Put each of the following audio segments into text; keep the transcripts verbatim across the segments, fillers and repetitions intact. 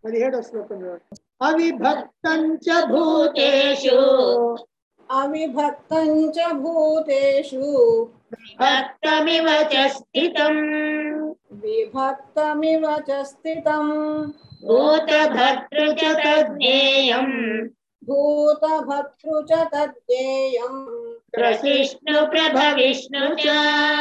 పదిహేడవ శ్లోకం అవిభక్తం చ భూతేషు అవిభక్తం చ భూతేషు విభక్తమివ చ స్థితం విభక్తమివ చ స్థితం భూతభర్తృ చ తజ్ఞేయం భూతభర్తృ చ తజ్ఞేయం గ్రసిష్ణు ప్రభవిష్ణు చ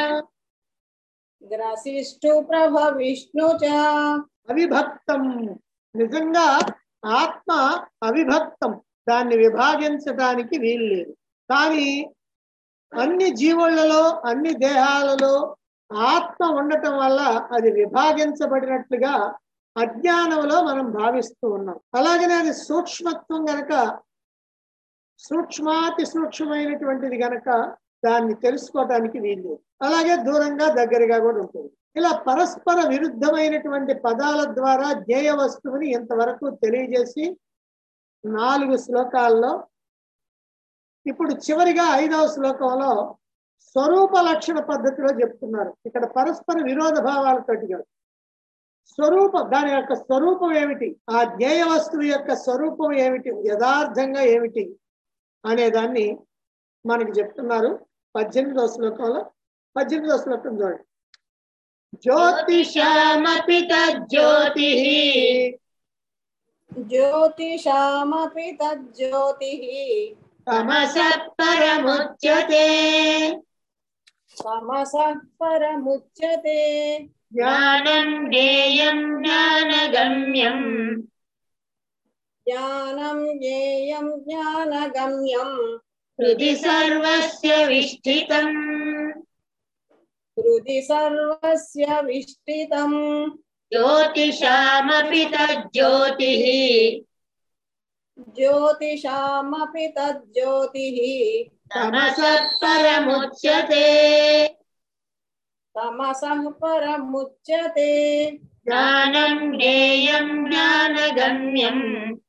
గ్రసిష్ఠు ప్రభవిష్ణు చ అవిభక్తం నిజంగా ఆత్మ అవిభక్తం, దాన్ని విభాగించడానికి వీలు లేదు. కానీ అన్ని జీవులలో అన్ని దేహాలలో ఆత్మ ఉండటం వల్ల అది విభాగించబడినట్లుగా అజ్ఞానంలో మనం భావిస్తూ ఉన్నాం. అలాగనే అది సూక్ష్మత్వం గనక, సూక్ష్మాతి సూక్ష్మమైనటువంటిది గనక దాన్ని తెలుసుకోవటానికి వీలు. అలాగే దూరంగా దగ్గరగా కూడా ఉంటుంది. ఇలా పరస్పర విరుద్ధమైనటువంటి పదాల ద్వారా ధ్యేయ వస్తువుని ఇంతవరకు తెలియజేసి నాలుగు శ్లోకాల్లో, ఇప్పుడు చివరిగా ఐదవ శ్లోకంలో స్వరూప లక్షణ పద్ధతిలో చెప్తున్నారు. ఇక్కడ పరస్పర విరోధ భావాలతోటి కాదు, స్వరూపం, దాని యొక్క స్వరూపం ఏమిటి, ఆ ధ్యేయ వస్తువు యొక్క స్వరూపం ఏమిటి, యథార్థంగా ఏమిటి అనేదాన్ని మనకి చెప్తున్నారు పద్దెనిమిదవ శ్లోకంలో. పద్దెనిమిదవ శ్లోకం చూడండి. జ్యోతిషామపి తజ్జ్యోతిః జ్యోతిషామపి తజ్జ్యోతిః తమసః పరముచ్యతే తమసః పరముచ్యతే జ్ఞానం జ్ఞేయం జ్ఞానగమ్యం జ్ఞానం జ్ఞేయం జ్ఞానగమ్యం హృది సర్వస్య విష్ఠితం హృది సర్వస్య విష్ఠితం జ్యోతిషామపి తజ్జ్యోతిః జ్యోతిషామపి తజ్జ్యోతిః తమసః పరముచ్యతే తమసః పరముచ్యతే జ్ఞానం జ్ఞేయం జ్ఞానగమ్యం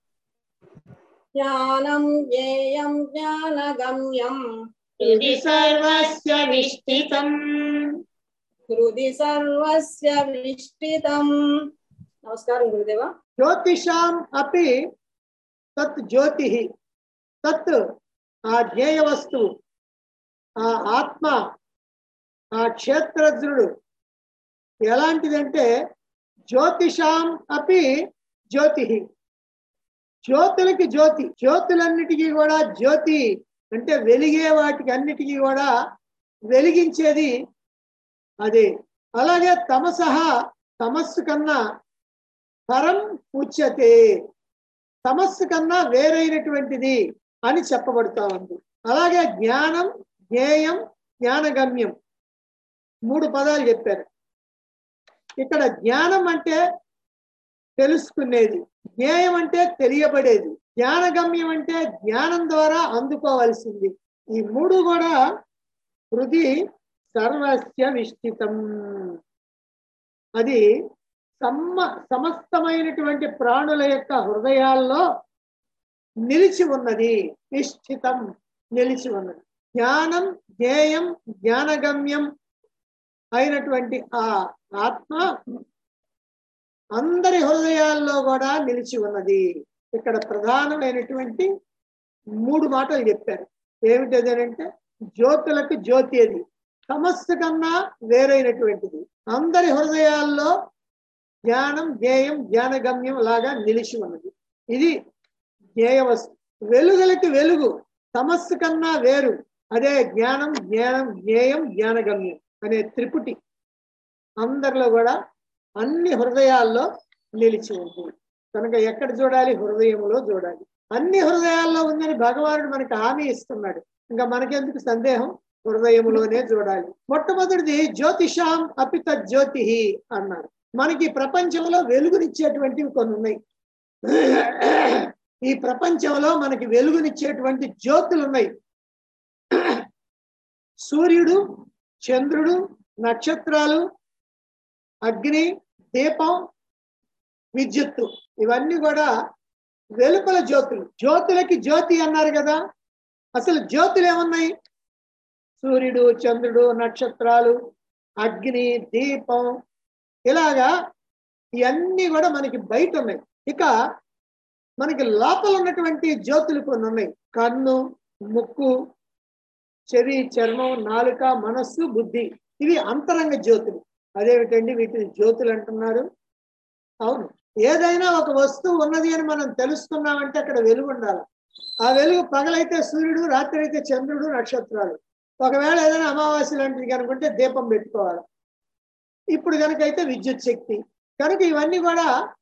జ్ఞానం జ్ఞేయం జ్ఞానగమ్యం హృది సర్వస్య విష్ఠితం హృది సర్వస్య విష్ఠితం. నమస్కారం గురుదేవ. జ్యోతిషాం అపి తత్ జ్యోతి, తత్ ఆ ధ్యేయ వస్తువు, ఆ ఆత్మ, ఆ క్షేత్రజ్ఞుడు ఎలాంటిదంటే జ్యోతిషాం అపి జ్యోతి, జ్యోతులకి జ్యోతి, జ్యోతులన్నిటికీ కూడా జ్యోతి అంటే వెలిగే వాటికి అన్నిటికీ కూడా వెలిగించేది అదే. అలాగే తమసహ, తమస్సు కన్నా పరం ఉచ్యతే, తమస్సు కన్నా వేరైనటువంటిది అని చెప్పబడుతూ ఉంది. అలాగే జ్ఞానం జ్ఞేయం జ్ఞానగమ్యం మూడు పదాలు చెప్పారు. ఇక్కడ జ్ఞానం అంటే తెలుసుకునేది, జ్ఞేయం అంటే తెలియబడేది, జ్ఞానగమ్యం అంటే జ్ఞానం ద్వారా అందుకోవాల్సింది. ఈ మూడు కూడా హృది సర్వస్య విష్ఠితం, అది సమ్మ సమస్తమైనటువంటి ప్రాణుల యొక్క హృదయాల్లో నిలిచి ఉన్నది. విష్ఠితం నిలిచి ఉన్నది. జ్ఞానం జ్ఞేయం జ్ఞానగమ్యం అయినటువంటి ఆ ఆత్మ అందరి హృదయాల్లో కూడా నిలిచి ఉన్నది. ఇక్కడ ప్రధానమైనటువంటి మూడు మాటలు చెప్పారు. ఏమిటది అంటే జ్యోతులకు జ్యోతి, అది తమస్సు కన్నా వేరైనటువంటిది, అందరి హృదయాల్లో జ్ఞానం జ్ఞేయం జ్ఞానగమ్యం లాగా నిలిచి ఉన్నది. ఇది జ్ఞేయ వస్తు. వెలుగులకి వెలుగు తమస్సు కన్నా వేరు, అదే జ్ఞానం జ్ఞానం జ్ఞేయం జ్ఞానగమ్యం అనే త్రిపుటి అందరిలో కూడా అన్ని హృదయాల్లో నిలిచి ఉంది. కనుక ఎక్కడ చూడాలి? హృదయంలో చూడాలి. అన్ని హృదయాల్లో ఉందని భగవానుడు మనకి హామీ ఇస్తున్నాడు. ఇంకా మనకెందుకు సందేహం? హృదయంలోనే చూడాలి. మొట్టమొదటిది జ్యోతిషాం అపి తజ్జ్యోతి అన్నారు. మనకి ప్రపంచంలో వెలుగునిచ్చేటువంటివి కొన్ని ఉన్నాయి. ఈ ప్రపంచంలో మనకి వెలుగునిచ్చేటువంటి జ్యోతులు ఉన్నాయి. సూర్యుడు, చంద్రుడు, నక్షత్రాలు, అగ్ని, దీపం, విద్యుత్తు, ఇవన్నీ కూడా వెలుపల జ్యోతులు. జ్యోతులకి జ్యోతి అన్నారు కదా. అసలు జ్యోతులు ఏమున్నాయి? సూర్యుడు, చంద్రుడు, నక్షత్రాలు, అగ్ని, దీపం, ఇలాగా ఇవన్నీ కూడా మనకి బయట ఉన్నాయి. ఇక మనకి లోపల ఉన్నటువంటి జ్యోతులు కొన్ని ఉన్నాయి. కన్ను, ముక్కు, చెవి, చర్మం, నాలుక, మనస్సు, బుద్ధి. ఇవి అంతరంగ జ్యోతులు. అదేమిటండి వీటిని జ్యోతులు అంటున్నారు? అవును, ఏదైనా ఒక వస్తువు ఉన్నది అని మనం తెలుసుకున్నామంటే అక్కడ వెలుగు ఉండాలి. ఆ వెలుగు పగలైతే సూర్యుడు, రాత్రి అయితే చంద్రుడు, నక్షత్రాలు. ఒకవేళ ఏదైనా అమావాస్య లాంటిది కనుకుంటే దీపం పెట్టుకోవాలి. ఇప్పుడు కనుకైతే విద్యుత్ శక్తి. కనుక ఇవన్నీ కూడా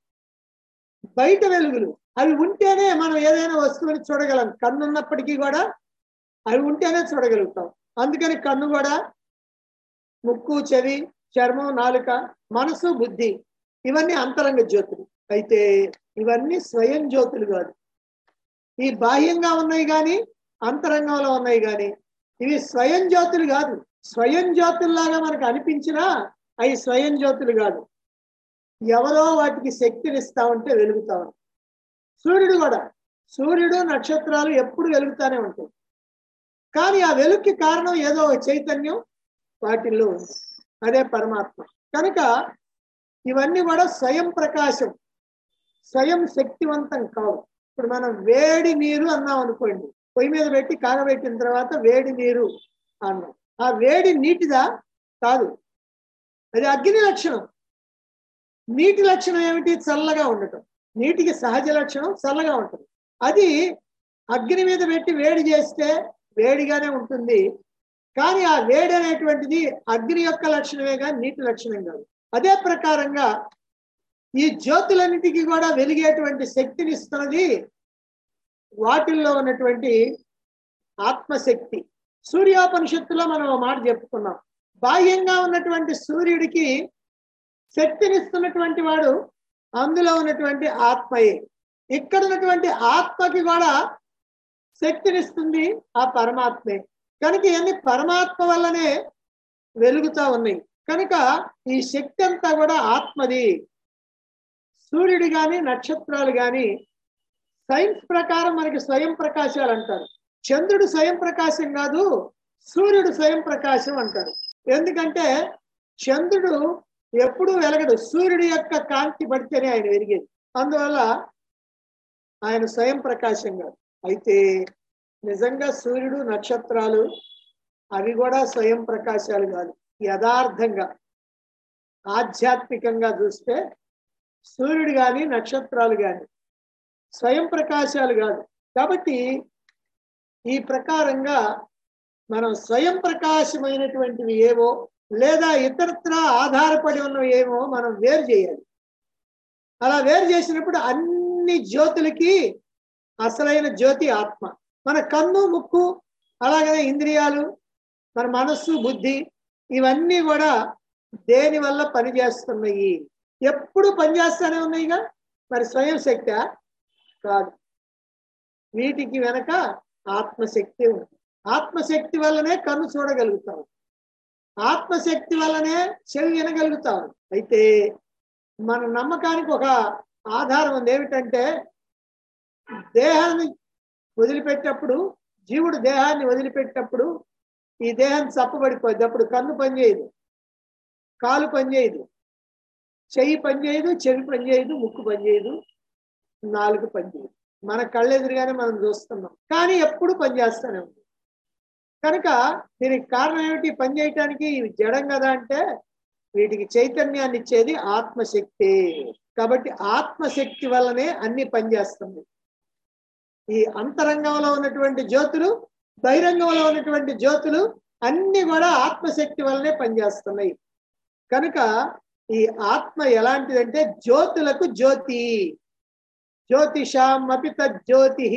బయట వెలుగులు. అవి ఉంటేనే మనం ఏదైనా వస్తువుని చూడగలం. కన్ను ఉన్నప్పటికీ కూడా అవి ఉంటేనే చూడగలుగుతాం. అందుకని కన్ను కూడా, ముక్కు, చెవి, చర్మం, నాలుక, మనసు, బుద్ధి ఇవన్నీ అంతరంగ జ్యోతులు. అయితే ఇవన్నీ స్వయం జ్యోతులు కాదు. ఈ బాహ్యంగా ఉన్నాయి కానీ అంతరంగంలో ఉన్నాయి కానీ ఇవి స్వయం జ్యోతులు కాదు. స్వయం జ్యోతుల్లాగా మనకు అనిపించినా అవి స్వయం జ్యోతులు కాదు. ఎవరో వాటికి శక్తిని ఇస్తా ఉంటే వెలుగుతా ఉంటాయి. సూర్యుడు కూడా, సూర్యుడు, నక్షత్రాలు ఎప్పుడు వెలుగుతానే ఉంటాయి. కానీ ఆ వెలుగుకి కారణం ఏదో ఒక చైతన్యం వాటిల్లో ఉంది. అదే పరమాత్మ. కనుక ఇవన్నీ కూడా స్వయం ప్రకాశం, స్వయం శక్తివంతం కావు. ఇప్పుడు మనం వేడి నీరు అన్నాం అనుకోండి, పొయ్యి మీద పెట్టి కాగబెట్టిన తర్వాత వేడి నీరు అన్నాం. ఆ వేడి నీటిదా? కాదు, అది అగ్ని లక్షణం. నీటి లక్షణం ఏమిటి? చల్లగా ఉండటం. నీటికి సహజ లక్షణం చల్లగా ఉంటుంది. అది అగ్ని మీద పెట్టి వేడి చేస్తే వేడిగానే ఉంటుంది. కానీ ఆ వేడి అనేటువంటిది అగ్ని యొక్క లక్షణమే కానీ నీటి లక్షణం కాదు. అదే ప్రకారంగా ఈ జ్యోతులన్నిటికీ కూడా వెలిగేటువంటి శక్తిని ఇస్తున్నది వాటిల్లో ఉన్నటువంటి ఆత్మశక్తి. సూర్యోపనిషత్తులో మనం ఒక మాట చెప్పుకున్నాం. బాహ్యంగా ఉన్నటువంటి సూర్యుడికి శక్తినిస్తున్నటువంటి వాడు అందులో ఉన్నటువంటి ఆత్మయే. ఇక్కడ ఉన్నటువంటి ఆత్మకి కూడా శక్తినిస్తుంది ఆ పరమాత్మే. కనుక ఇవన్నీ పరమాత్మ వల్లనే వెలుగుతా ఉన్నాయి. కనుక ఈ శక్తి అంతా కూడా ఆత్మది. సూర్యుడు కానీ నక్షత్రాలు కానీ సైన్స్ ప్రకారం మనకి స్వయం ప్రకాశాలు అంటారు. చంద్రుడు స్వయం ప్రకాశం కాదు, సూర్యుడు స్వయం ప్రకాశం అంటారు. ఎందుకంటే చంద్రుడు ఎప్పుడూ వెలగడు, సూర్యుడి యొక్క కాంతి పడితేనే ఆయన వెలిగేది. అందువల్ల ఆయన స్వయం ప్రకాశం కాదు. అయితే నిజంగా సూర్యుడు, నక్షత్రాలు అవి కూడా స్వయం ప్రకాశాలు కాదు. యథార్థంగా ఆధ్యాత్మికంగా చూస్తే సూర్యుడు కానీ నక్షత్రాలు కానీ స్వయం ప్రకాశాలు కాదు. కాబట్టి ఈ ప్రకారంగా మనం స్వయం ప్రకాశమైనటువంటివి ఏవో లేదా ఇతరత్ర ఆధారపడి ఉన్నవి ఏమో మనం వేరు చేయాలి. అలా వేరు చేసినప్పుడు అన్ని జ్యోతులకి అసలైన జ్యోతి ఆత్మ. మన కన్ను, ముక్కు, అలాగనే ఇంద్రియాలు, మన మనస్సు, బుద్ధి ఇవన్నీ కూడా దేని వల్ల పనిచేస్తున్నాయి? ఎప్పుడు పనిచేస్తూనే ఉన్నాయిగా. మరి స్వయం శక్తి కాదు, వీటికి వెనక ఆత్మశక్తి ఉంది. ఆత్మశక్తి వల్లనే కన్ను చూడగలుగుతాం, ఆత్మశక్తి వల్లనే చెవి వినగలుగుతాం. అయితే మన నమ్మకానికి ఒక ఆధారం ఉంది. ఏమిటంటే దేహాన్ని వదిలిపెట్టేటప్పుడు, జీవుడు దేహాన్ని వదిలిపెట్టేటప్పుడు ఈ దేహం చప్పబడిపోద్ది. అప్పుడు కన్ను పనిచేయదు, కాలు పనిచేయదు, చెయ్యి పనిచేయదు, చెవి పనిచేయదు, ముక్కు పనిచేయదు, నాలుగు పనిచేయదు. మన కళ్ళెదురుగానే మనం చూస్తున్నాం, కానీ ఎప్పుడు పనిచేస్తూనే ఉంది. కనుక దీనికి కారణం ఏమిటి? పని చేయటానికి ఇవి జడం కదా అంటే వీటికి చైతన్యాన్ని ఇచ్చేది ఆత్మశక్తి. కాబట్టి ఆత్మశక్తి వల్లనే అన్ని పనిచేస్తుంది. ఈ అంతరంగంలో ఉన్నటువంటి జ్యోతులు, బహిరంగంలో ఉన్నటువంటి జ్యోతులు అన్ని కూడా ఆత్మశక్తి వల్లనే పనిచేస్తున్నాయి. కనుక ఈ ఆత్మ ఎలాంటిదంటే జ్యోతులకు జ్యోతి, జ్యోతిషాం అపి తజ్జ్యోతి,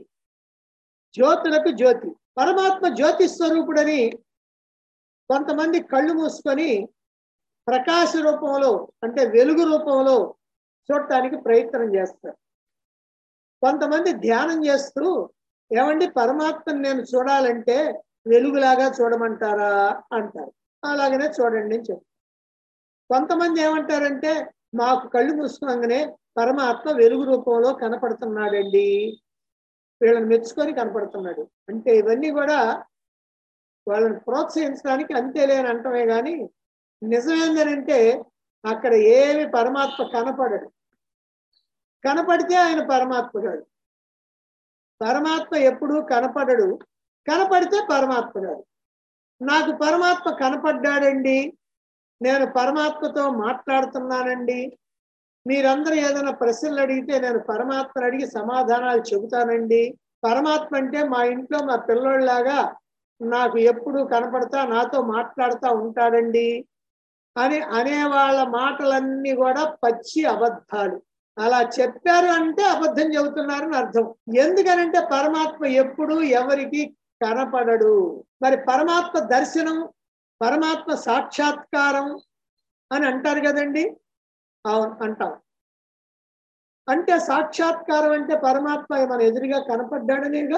జ్యోతులకు జ్యోతి. పరమాత్మ జ్యోతి స్వరూపుడని కొంతమంది కళ్ళు మూసుకొని ప్రకాశ రూపంలో అంటే వెలుగు రూపంలో చూడటానికి ప్రయత్నం చేస్తారు. కొంతమంది ధ్యానం చేస్తూ ఏమండి పరమాత్మను నేను చూడాలంటే వెలుగులాగా చూడమంటారా అంటారు. అలాగనే చూడండి అని చెప్తారు. కొంతమంది ఏమంటారంటే మాకు కళ్ళు మూసుకోగానే పరమాత్మ వెలుగు రూపంలో కనపడుతున్నాడండి, వీళ్ళని మెచ్చుకొని కనపడుతున్నాడు అంటే ఇవన్నీ కూడా వాళ్ళని ప్రోత్సహించడానికి అంతేలేని అంటమే కానీ నిజమేందనంటే అక్కడ ఏమి పరమాత్మ కనపడడు. కనపడితే ఆయన పరమాత్మ కాదు. పరమాత్మ ఎప్పుడు కనపడడు, కనపడితే పరమాత్మ కాదు. నాకు పరమాత్మ కనపడ్డాడండి, నేను పరమాత్మతో మాట్లాడుతున్నానండి, మీరందరూ ఏదైనా ప్రశ్నలు అడిగితే నేను పరమాత్మను అడిగి సమాధానాలు చెబుతానండి, పరమాత్మ అంటే మా ఇంట్లో మా పిల్లోళ్ళలాగా నాకు ఎప్పుడు కనపడతా నాతో మాట్లాడుతూ ఉంటాడండి అని అనేవాళ్ళ మాటలన్నీ కూడా పచ్చి అబద్ధాలు. అలా చెప్పారు అంటే అబద్ధం చెబుతున్నారని అర్థం. ఎందుకనంటే పరమాత్మ ఎప్పుడు ఎవరికి కనపడడు. మరి పరమాత్మ దర్శనం, పరమాత్మ సాక్షాత్కారం అని అంటారు కదండి. అవును అంటాం. అంటే సాక్షాత్కారం అంటే పరమాత్మ మన ఎదురుగా కనపడ్డాడనేగా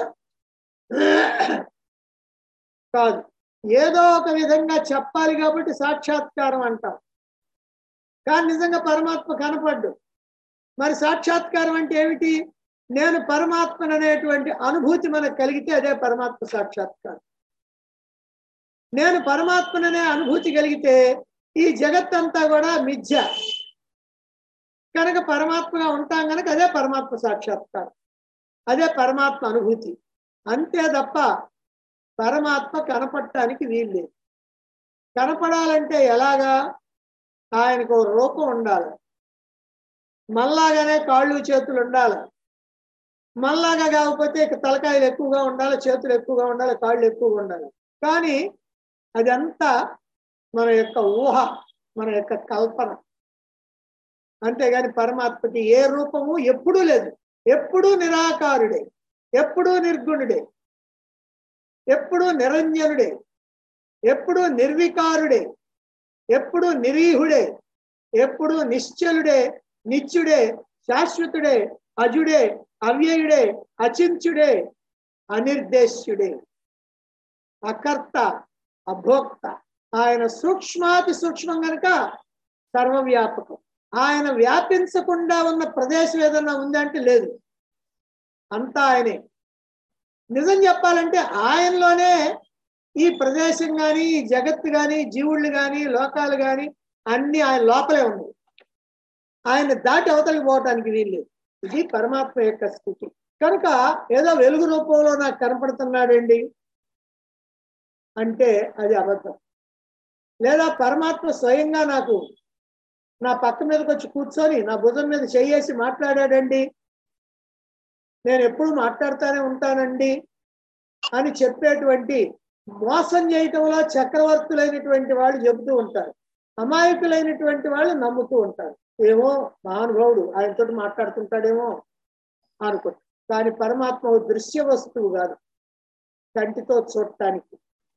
కాదు, ఏదో ఒక విధంగా చెప్పాలి కాబట్టి సాక్షాత్కారం అంటాం. కానీ నిజంగా పరమాత్మ కనపడ్డు. మరి సాక్షాత్కారం అంటే ఏమిటి? నేను పరమాత్మను అనేటువంటి అనుభూతి మనకు కలిగితే అదే పరమాత్మ సాక్షాత్కారం. నేను పరమాత్మననే అనుభూతి కలిగితే ఈ జగత్తంతా కూడా మిథ్య కనుక పరమాత్మగా ఉంటాం కనుక అదే పరమాత్మ సాక్షాత్కారం, అదే పరమాత్మ అనుభూతి. అంతే తప్ప పరమాత్మ కనపడటానికి వీల్లేదు. కనపడాలంటే ఎలాగా? ఆయనకు రూపం ఉండాలి, మళ్ళాగానే కాళ్ళు చేతులు ఉండాలి, మళ్ళాగా కాకపోతే తలకాయలు ఎక్కువగా ఉండాలి, చేతులు ఎక్కువగా ఉండాలి, కాళ్ళు ఎక్కువగా ఉండాలి. కానీ అదంతా మన యొక్క ఊహ, మన యొక్క కల్పన. అంతేగాని పరమాత్మకి ఏ రూపము ఎప్పుడూ లేదు. ఎప్పుడూ నిరాకారుడే, ఎప్పుడూ నిర్గుణుడే, ఎప్పుడూ నిరంజనుడే, ఎప్పుడూ నిర్వికారుడే, ఎప్పుడూ నిరీహుడే, ఎప్పుడూ నిశ్చలుడే, నిత్యుడే, శాశ్వతుడే, అజుడే, అవ్యయుడే, అచించుడే, అనిర్దేశ్యుడే, అకర్త, అభోక్త. ఆయన సూక్ష్మాతి సూక్ష్మం కనుక సర్వవ్యాపకం. ఆయన వ్యాపించకుండా ఉన్న ప్రదేశం ఏదన్నా ఉందంటే లేదు, అంతా ఆయనే. నిజం చెప్పాలంటే ఆయనలోనే ఈ ప్రదేశం కానీ, ఈ జగత్తు కానీ, జీవుళ్ళు కానీ, లోకాలు కానీ అన్ని ఆయన లోపలే ఉన్నాయి. ఆయన దాటి అవతలికి పోవటానికి వీళ్ళు. ఇది పరమాత్మ యొక్క స్థితి. కనుక ఏదో వెలుగు రూపంలో నాకు కనపడుతున్నాడండి అంటే అది అబద్ధం. లేదా పరమాత్మ స్వయంగా నాకు నా పక్క మీదకి వచ్చి కూర్చొని నా భుజం మీద చెయ్యేసి మాట్లాడాడండి, నేను ఎప్పుడు మాట్లాడుతూనే ఉంటానండి అని చెప్పేటువంటి మోసం చేయటంలో చక్రవర్తులైనటువంటి వాళ్ళు చెబుతూ ఉంటారు, అమాయకులైనటువంటి వాళ్ళు నమ్ముతూ ఉంటారు. ఏమో మహానుభావుడు ఆయనతో మాట్లాడుతుంటాడేమో అనుకుంటారు. కానీ పరమాత్మ దృశ్య వస్తువు కాదు, కంటితో చూడటానికి,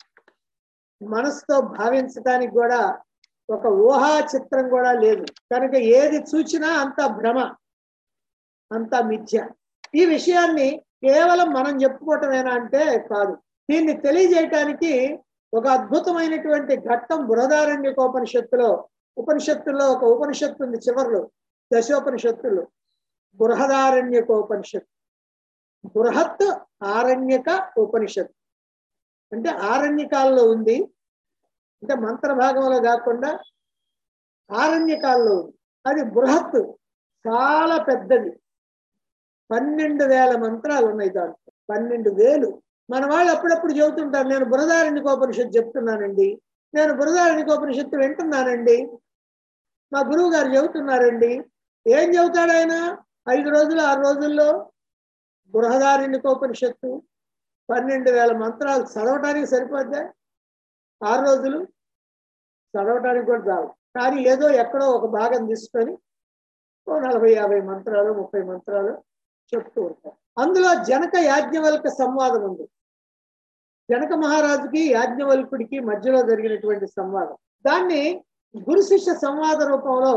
మనసుతో భావించడానికి కూడా ఒక ఊహా చిత్రం కూడా లేదు. కనుక ఏది చూచినా అంతా భ్రమ, అంతా మిథ్య. ఈ విషయాన్ని కేవలం మనం చెప్పుకోవటమేనా అంటే కాదు. దీన్ని తెలియజేయటానికి ఒక అద్భుతమైనటువంటి ఘట్టం బృహదారణ్యకోపనిషత్తులో, ఉపనిషత్తుల్లో ఒక ఉపనిషత్తు ఉంది చివర్లో, దశోపనిషత్తులు, బృహదారణ్యకోపనిషత్తు. బృహత్ ఆరణ్యక ఉపనిషత్తు అంటే ఆరణ్యకాల్లో ఉంది, అంటే మంత్ర భాగంలో కాకుండా ఆరణ్యకాల్లో ఉంది. అది బృహత్, చాలా పెద్దది. పన్నెండు వేల మంత్రాలు ఉన్నాయి దాంట్లో, పన్నెండు వేలు. మన వాళ్ళు అప్పుడప్పుడు చెబుతుంటారు, నేను బృహదారణ్యకోపనిషత్తు చెప్తున్నానండి, నేను బృహదారణ్యకోపనిషత్తు వింటున్నానండి, మా గురువు గారు చెబుతున్నారండి. ఏం చెబుతాడు ఆయన? ఐదు రోజులు ఆరు రోజుల్లో బృహదారణ్యకోపనిషత్తు పన్నెండు వేల మంత్రాలు చదవటానికి సరిపోద్దా? ఆరు రోజులు చదవటానికి కూడా చాలు. కానీ ఏదో ఎక్కడో ఒక భాగం తీసుకొని ఓ నలభై యాభై మంత్రాలు ముప్పై మంత్రాలు చెప్తూ ఉంటారు. అందులో జనక యాజ్ఞవల్క సంవాదం ఉంది. జనక మహారాజుకి యాజ్ఞవల్కుడికి మధ్యలో జరిగినటువంటి సంవాదం, దాన్ని గురు శిష్య సంవాద రూపంలో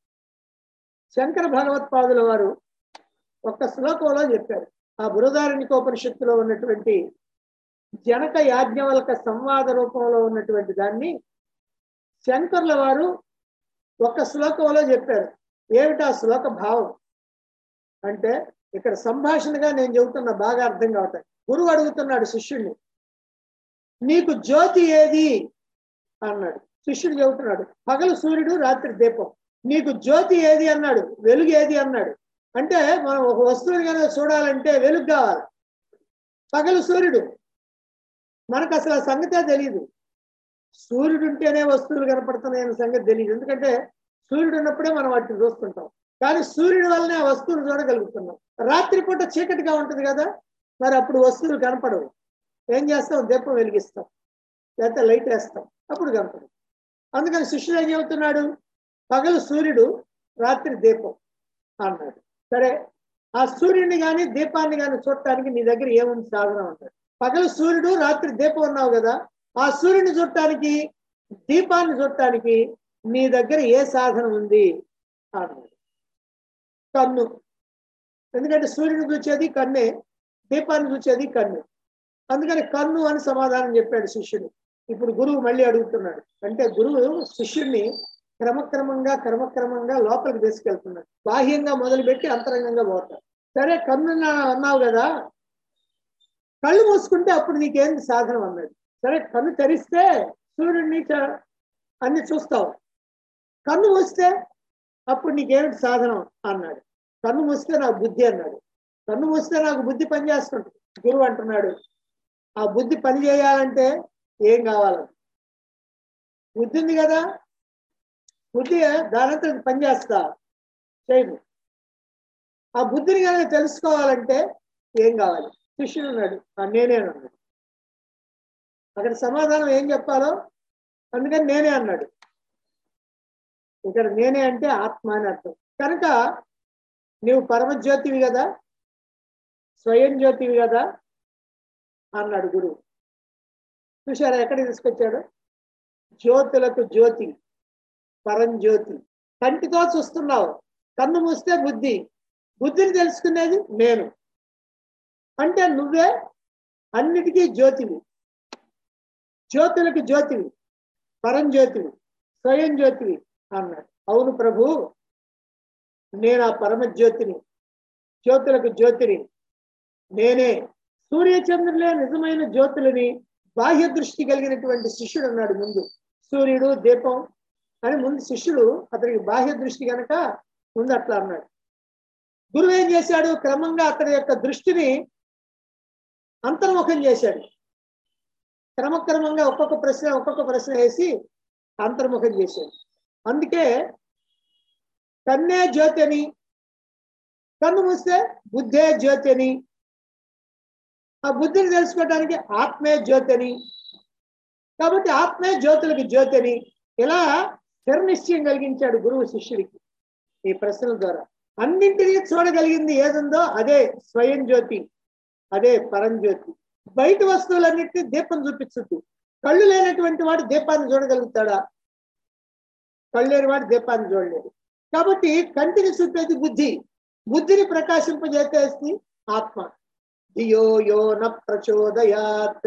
శంకర భగవత్పాదుల వారు ఒక్క శ్లోకంలో చెప్పారు. ఆ బృహదారణ్యకోపనిషత్తులో ఉన్నటువంటి జనక యాజ్ఞవల్క సంవాద రూపంలో ఉన్నటువంటి దాన్ని శంకర్ల వారు ఒక్క శ్లోకంలో చెప్పారు. ఏమిటా శ్లోక భావం అంటే, ఇక్కడ సంభాషణగా నేను చెబుతున్నా, బాగా అర్థం కావటానికి. గురువు అడుగుతున్నాడు శిష్యుడిని, నీకు జ్యోతి ఏది అన్నాడు. శిష్యుడు చెబుతున్నాడు, పగలు సూర్యుడు రాత్రి దీపం. నీకు జ్యోతి ఏది అన్నాడు, వెలుగు ఏది అన్నాడు. అంటే మనం ఒక వస్తువుని కనుక చూడాలంటే వెలుగు కావాలి. పగలు సూర్యుడు, మనకు అసలు ఆ సంగతే తెలియదు. సూర్యుడు ఉంటేనే వస్తువులు కనపడుతున్నాయనే సంగతి తెలియదు. ఎందుకంటే సూర్యుడు ఉన్నప్పుడే మనం వాటిని చూస్తుంటాం. కానీ సూర్యుడి వల్లనే ఆ వస్తువులు చూడగలుగుతున్నాం. రాత్రిపూట చీకటిగా ఉంటుంది కదా, మరి అప్పుడు వస్తువులు కనపడవు. ఏం చేస్తాం? దీపం వెలిగిస్తాం, లేకపోతే లైట్ వేస్తాం, అప్పుడు కనపడవు. అందుకని శిష్యుడు ఏం చెబుతున్నాడు? పగలు సూర్యుడు, రాత్రి దీపం అన్నాడు. సరే, ఆ సూర్యుడిని కానీ దీపాన్ని కానీ చూడటానికి నీ దగ్గర ఏముంది సాధనం అన్నాడు. పగలు సూర్యుడు, రాత్రి దీపం అన్నావు కదా, ఆ సూర్యుడిని చూడటానికి, దీపాన్ని చూడటానికి నీ దగ్గర ఏ సాధనం ఉంది అన్నాడు. కన్ను. ఎందుకంటే సూర్యుని చూచేది కన్నే, దీపాన్ని చూచేది కన్ను. అందుకని కన్ను అని సమాధానం చెప్పాడు శిష్యుడు. ఇప్పుడు గురువు మళ్ళీ అడుగుతున్నాడు. అంటే గురువు శిష్యుడిని క్రమక్రమంగా క్రమక్రమంగా లోపలికి తీసుకెళ్తున్నాడు. బాహ్యంగా మొదలుపెట్టి అంతరంగంగా పోతాడు. సరే, కన్ను అన్నావు కదా, కళ్ళు మూసుకుంటే అప్పుడు నీకేంది సాధనం అన్నాడు. సరే, కన్ను తెరిస్తే సూర్యుడిని అన్ని చూస్తావు, కన్ను మూస్తే అప్పుడు నీకేమిటి సాధనం అన్నాడు. కన్ను మూస్తే నాకు బుద్ధి అన్నాడు. కన్ను మూస్తే నాకు బుద్ధి పనిచేస్తుంటుంది. గురువు అంటున్నాడు, ఆ బుద్ధి పని చేయాలంటే ఏం కావాలి? బుద్ధి ఉంది కదా, బుద్ధి దానంతా పనిచేస్తా చేయదు. ఆ బుద్ధిని కనుక తెలుసుకోవాలంటే ఏం కావాలి? శిష్యుడు ఉన్నాడు, నేనే అన్నాడు. అక్కడ సమాధానం ఏం చెప్పాలో అందుకని నేనే అన్నాడు. ఇక్కడ నేనే అంటే ఆత్మ అని అర్థం. కనుక నువ్వు పరమజ్యోతివి కదా, స్వయం జ్యోతివి కదా అన్నాడు గురువు. చూశారా ఎక్కడికి తీసుకొచ్చాడు? జ్యోతులకు జ్యోతి, పరంజ్యోతి. కంటితో చూస్తున్నావు, కన్ను మూస్తే బుద్ధి, బుద్ధిని తెలుసుకునేది నేను. అంటే నువ్వే అన్నిటికీ జ్యోతివి, జ్యోతులకు జ్యోతివి, పరంజ్యోతివి, స్వయం జ్యోతివి అన్నాడు. అవును ప్రభు, నేను ఆ పరమజ్యోతిని, జ్యోతులకు జ్యోతిని నేనే. సూర్యచంద్రులే నిజమైన జ్యోతులని బాహ్య దృష్టి కలిగినటువంటి శిష్యుడు అన్నాడు ముందు. సూర్యుడు, దీపం అని ముందు శిష్యుడు, అతనికి బాహ్య దృష్టి కనుక ముందు అట్లా అన్నాడు. గురువు ఏం చేశాడు? క్రమంగా అతని యొక్క దృష్టిని అంతర్ముఖం చేశాడు. క్రమక్రమంగా ఒక్కొక్క ప్రశ్న ఒక్కొక్క ప్రశ్న వేసి అంతర్ముఖం చేశాడు. అందుకే కన్నే జ్యోతి అని, కన్ను మూస్తే బుద్ధే జ్యోతి అని, ఆ బుద్ధిని తెలుసుకోవడానికి ఆత్మే జ్యోతి అని, కాబట్టి ఆత్మే జ్యోతులకి జ్యోతి అని ఇలా స్థిర నిశ్చయం కలిగించాడు గురువు శిష్యుడికి ఈ ప్రశ్నల ద్వారా. అన్నింటినీ చూడగలిగింది ఏదుందో అదే స్వయం జ్యోతి, అదే పరంజ్యోతి. బయట వస్తువులన్నింటినీ దీపం చూపించద్దు. కళ్ళు లేనటువంటి వాడు దీపాన్ని చూడగలుగుతాడా? కళ్ళు లేని వాడు దీపాన్ని చూడలేడు. కాబట్టి కంటిని చూపేది బుద్ధి, బుద్ధిని ప్రకాశింపజేసేసి ఆత్మ. ధియో యో న ప్రచోదయాత్,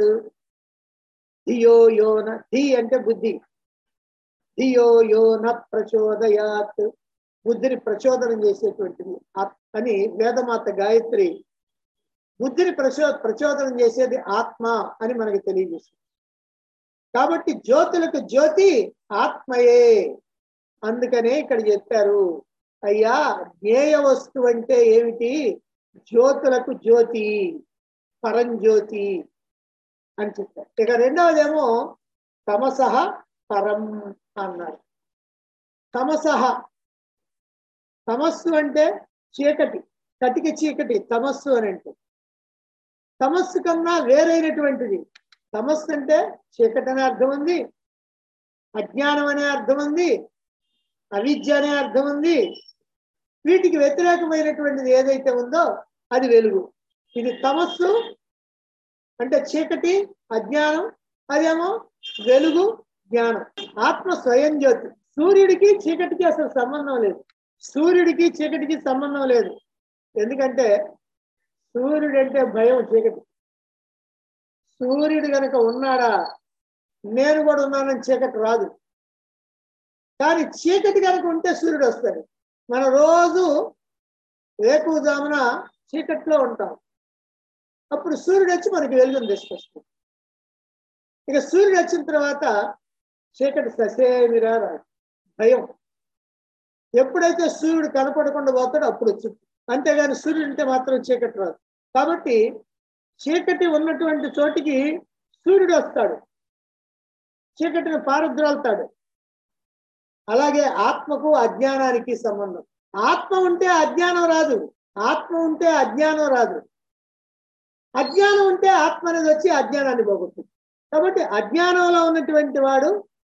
ధియో యో న, ధి అంటే బుద్ధి, ధియో యో న ప్రచోదయాత్, బుద్ధిని ప్రచోదనం చేసేటువంటిది అని వేదమాత గాయత్రి బుద్ధిని ప్రచో ప్రచోదనం చేసేది ఆత్మ అని మనకి తెలియజేస్తుంది. కాబట్టి జ్యోతులకు జ్యోతి ఆత్మయే. అందుకనే ఇక్కడ చెప్పారు, అయ్యా జ్ఞేయ వస్తువు అంటే ఏమిటి? జ్యోతులకు జ్యోతి, పరంజ్యోతి అని చెప్పారు. ఇక రెండవదేమో తమసహ పరం అన్నారు. తమసహ, తమస్సు అంటే చీకటి, కటిక చీకటి తమస్సు అని అంటే. తమస్సు కన్నా వేరైనటువంటిది. తమస్సు అంటే చీకటి అనే అర్థం ఉంది, అజ్ఞానం అనే అర్థం ఉంది, అవిద్య అనే అర్థం ఉంది. వీటికి వ్యతిరేకమైనటువంటిది ఏదైతే ఉందో అది వెలుగు. ఇది తమస్సు అంటే చీకటి, అజ్ఞానం, అదేమో వెలుగు, జ్ఞానం. ఆత్మ స్వయం జ్యోతి. సూర్యుడికి చీకటికి అసలు సంబంధం లేదు. సూర్యుడికి చీకటికి సంబంధం లేదు. ఎందుకంటే సూర్యుడు అంటే భయం చీకటి. సూర్యుడు కనుక ఉన్నాడా, నేను కూడా ఉన్నానని చీకటి రాదు. కానీ చీకటి కనుక ఉంటే సూర్యుడు వస్తాడు. మన రోజు వేకువజామున చీకట్లో ఉంటాం, అప్పుడు సూర్యుడు వచ్చి మనకి వెలుగును తీసుకొస్తాడు. ఇక సూర్యుడు వచ్చిన తర్వాత చీకటి ససేమిరా రాదు, భయం. ఎప్పుడైతే సూర్యుడు కనపడకుండా పోతాడో అప్పుడు వచ్చింది. అంతేగాని సూర్యుడు ఉంటే మాత్రం చీకటి రాదు. కాబట్టి చీకటి ఉన్నటువంటి చోటికి సూర్యుడు వస్తాడు, చీకటిని పారద్రోలుతాడు. అలాగే ఆత్మకు అజ్ఞానానికి సంబంధం. ఆత్మ ఉంటే అజ్ఞానం రాదు, ఆత్మ ఉంటే అజ్ఞానం రాదు. అజ్ఞానం ఉంటే ఆత్మ అనేది వచ్చి అజ్ఞానాన్ని పోగొట్టింది. కాబట్టి అజ్ఞానంలో ఉన్నటువంటి వాడు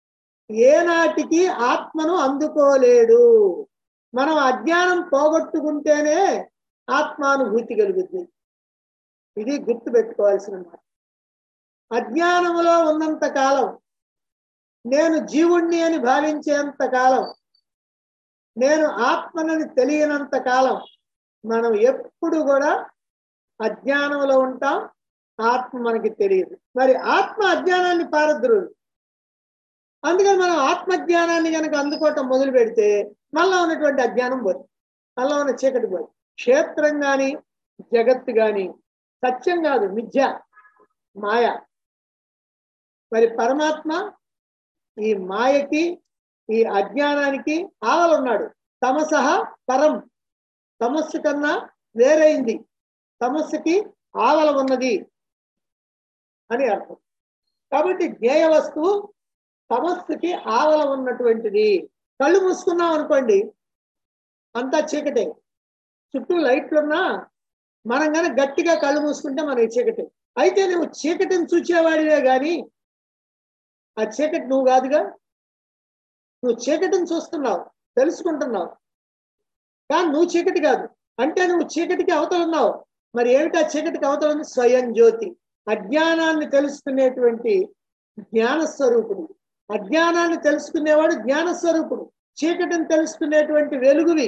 ఏనాటికి ఆత్మను అందుకోలేడు. మనం అజ్ఞానం పోగొట్టుకుంటేనే ఆత్మానుభూతి కలుగుతుంది. ఇది గుర్తు పెట్టుకోవాల్సిన మాట. అజ్ఞానంలో ఉన్నంత కాలం, నేను జీవుణ్ణి అని భావించేంత కాలం, నేను ఆత్మనని తెలియనంత కాలం మనం ఎప్పుడు కూడా అజ్ఞానంలో ఉంటాం. ఆత్మ మనకి తెలియదు. మరి ఆత్మ అజ్ఞానాన్ని పారద్రోలు. అందుకని మనం ఆత్మజ్ఞానాన్ని కనుక అందుకోవటం మొదలు పెడితే మళ్ళా ఉన్నటువంటి అజ్ఞానం పోదు, మళ్ళా ఉన్న చీకటి పోదు. క్షేత్రం కానీ జగత్తు కానీ సత్యం కాదు, మిథ్య, మాయ. మరి పరమాత్మ ఈ మాయకి, ఈ అజ్ఞానానికి ఆవలున్నాడు. తమసహ పరం, తమస్సు కన్నా వేరైంది, తమస్సుకి ఆవల ఉన్నది అని అర్థం. కాబట్టి జ్ఞేయ వస్తువు తమస్సుకి ఆవల ఉన్నటువంటిది. కళ్ళు మూసుకున్నాం అనుకోండి, అంతా చీకటే. చుట్టూ లైట్లున్నా మనం కానీ గట్టిగా కళ్ళు మూసుకుంటే మనకి చీకటి. అయితే నువ్వు చీకటిని చూచేవాడివే కానీ ఆ చీకటి నువ్వు కాదుగా. నువ్వు చీకటిని చూస్తున్నావు, తెలుసుకుంటున్నావు, కానీ నువ్వు చీకటి కాదు. అంటే నువ్వు చీకటికి అవతలున్నావు. మరి ఏమిటా చీకటికి అవతల? స్వయం జ్యోతి, అజ్ఞానాన్ని తెలుసుకునేటువంటి జ్ఞానస్వరూపుడు. అజ్ఞానాన్ని తెలుసుకునేవాడు జ్ఞానస్వరూపుడు. చీకటిని తెలుసుకునేటువంటి వెలుగువి.